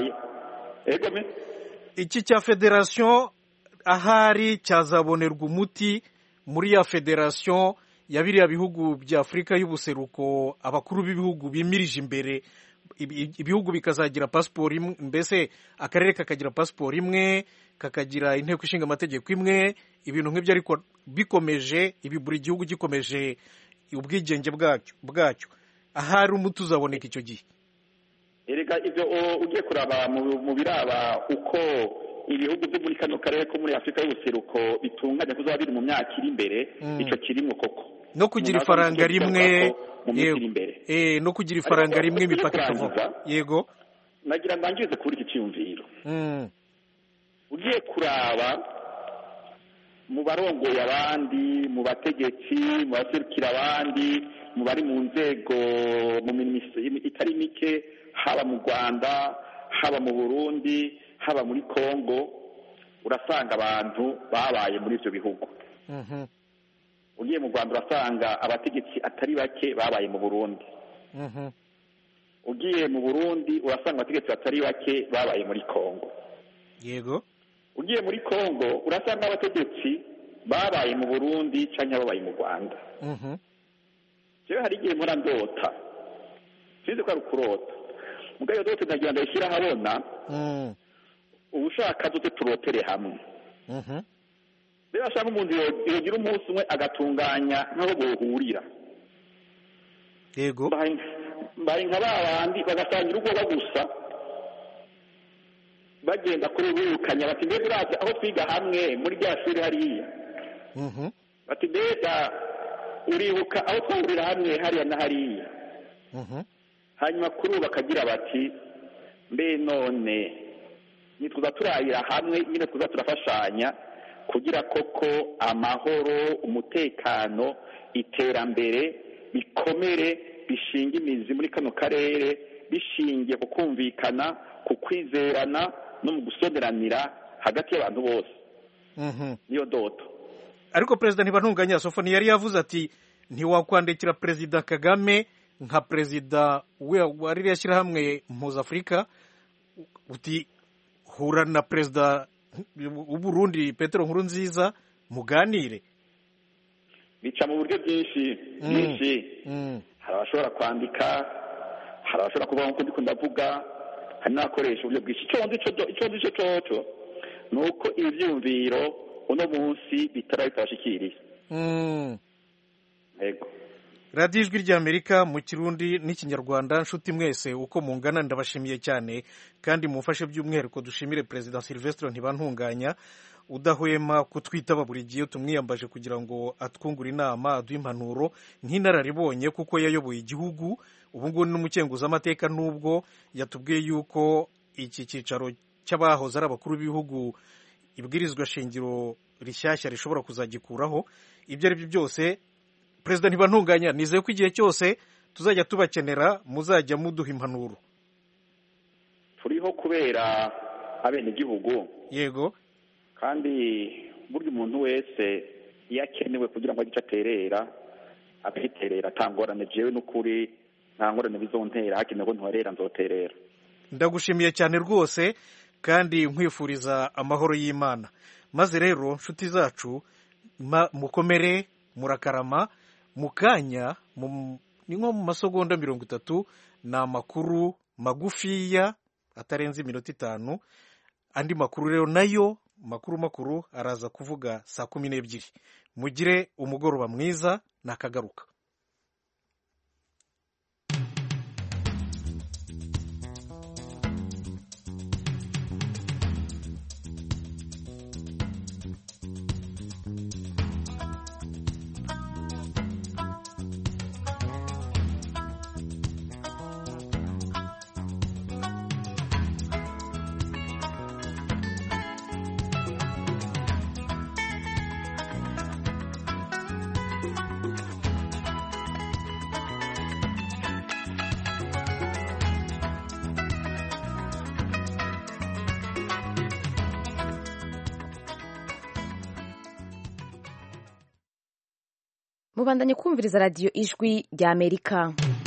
iki cya federasiyo ahari cyazabonerwa umuti muri ya federasiyo ya biriya bihugu bya Afurika y'ubuseruko abakuru b'ibihugu bimirije imbere ibihugu bikazagira pasiporo imwe mbese akarere kakagira pasiporo imwe kakagira inteko ishinga amategeko imwe ibintu nk'ibyo ariko bikomeje ibi buri gihugu gikomeje ubwigenge bwacyo bwacyo ahari umuti uzaboneka icyo gihe erega ibyo ugiye kuraba mu biraba uko ibihugu byo muri kano karere ko muri Afurika y'ubuseruko bitunganya kuzaba biri mu myaka iri imbere icyo kirimo koko no kugira ifaranga rimwe eh no kugira ifaranga rimwe imipaka ikava yego nagira ndangize kuri iki cyumviro ugiye kuraba mu barongoye abandi mu bategetsi mu baserukira abandi mu bari mu nzego mu minisiteri itari mike haba mu Rwanda haba mu Burundi haba muri Kongo urasanga abantu babaye muri ivyo bihugu ugiye mu Rwanda urasanga abategetsi atari bake babaye mu Burundi ugiye mu Burundi urasanga abategetsi atari bake babaye muri Kongo yego ugiye muri Kongo urasanga abategetsi babaye mu Burundi canke babaye mu Rwanda jewe hari igihe mpora ndota size ko ari kurota mugayo dote ndagira ndayishyira habona ubushaka dote turotere hamwe rero ashaka umuntu yogira umunsi umwe agatunganya nk'aho bohurira yego mbaye nka babandi bagasangira ubwoba gusa bagenda kuri birukanya bati mbega urazi aho twiga hamwe muri rya shuri hariya bati mbega uribuka aho twahurira hamwe hariya na hariya hanyuma kuri ubu bakagira bati mbe none nitwiza turabira hamwe nyine twiza turafashanya kugira koko amahoro umutekano iterambere bikomere bishinga imizi muri kano karere bishingiye ku kumvikana ku kwizerana no mu gusoberanira hagati y'abantu bose niyo doto ariko perezida ntibantunganya Sofoni yari yavuze ati ntiwakwandikira perezida Kagame nka perezida wa ririya shyirahamwe mpuzafurika uti hura na perezida w'Uburundi Petero Nkurunziza muganire bica mu buryo bwinshi byinshi hari abashobora kwandika hari abashobora kuvuga nk'uko ndiko ndavuga hari n'abakoresha uburyo bwinshi icyo ndico coco ni uko ivyumviro uno munsi bitara bitabashikiriye yego radiyo ijwi ry'Amerika mu kirundi n'ikinyarwanda nshuti mwese uko mungana ndabashimiye cyane kandi mumfashe by'umwihariko dushimire perezida Sylvestre Ntibantunganya udahwema kutwitaba buri gihe tumwiyambaje kugira ngo atwungure inama aduhe impanuro nk'inararibonye kuko yayoboye igihugu ubu ngubu n'umukenguza amateka n'ubwo yatubwiye yuko iki cyicaro cy'abahoze ari abakuru b'ibihugu ibwirizwa shingiro rishyashya rishobora kuzagikuraho ibyo ari byo byose perezida Ntibantunganya nizeye ko igihe cyose tuzajya tubakenera muzajya muduha impanuro turiho kubera abenegihugu yego kandi burya umuntu wese iyo akenewe kugira ngo agire icyo aterera akiterera atangorane jewe n'ukuri nta ngorane bizontera hakenewe ko ntuharera nzoterera ndagushimiye cyane rwose kandi nkwifuriza amahoro y'Imana maze rero nshuti zacu mukomere murakarama mu kanya ni nko mu masegonda mirongo itatu ni amakuru magufiya atarenze iminota itanu andi makuru rero nayo makuru makuru araza kuvuga saa kumi n'ebyiri mugire umugoroba mwiza nakagaruka mubandanye kumviriza radiyo ijwi ry'Amerika.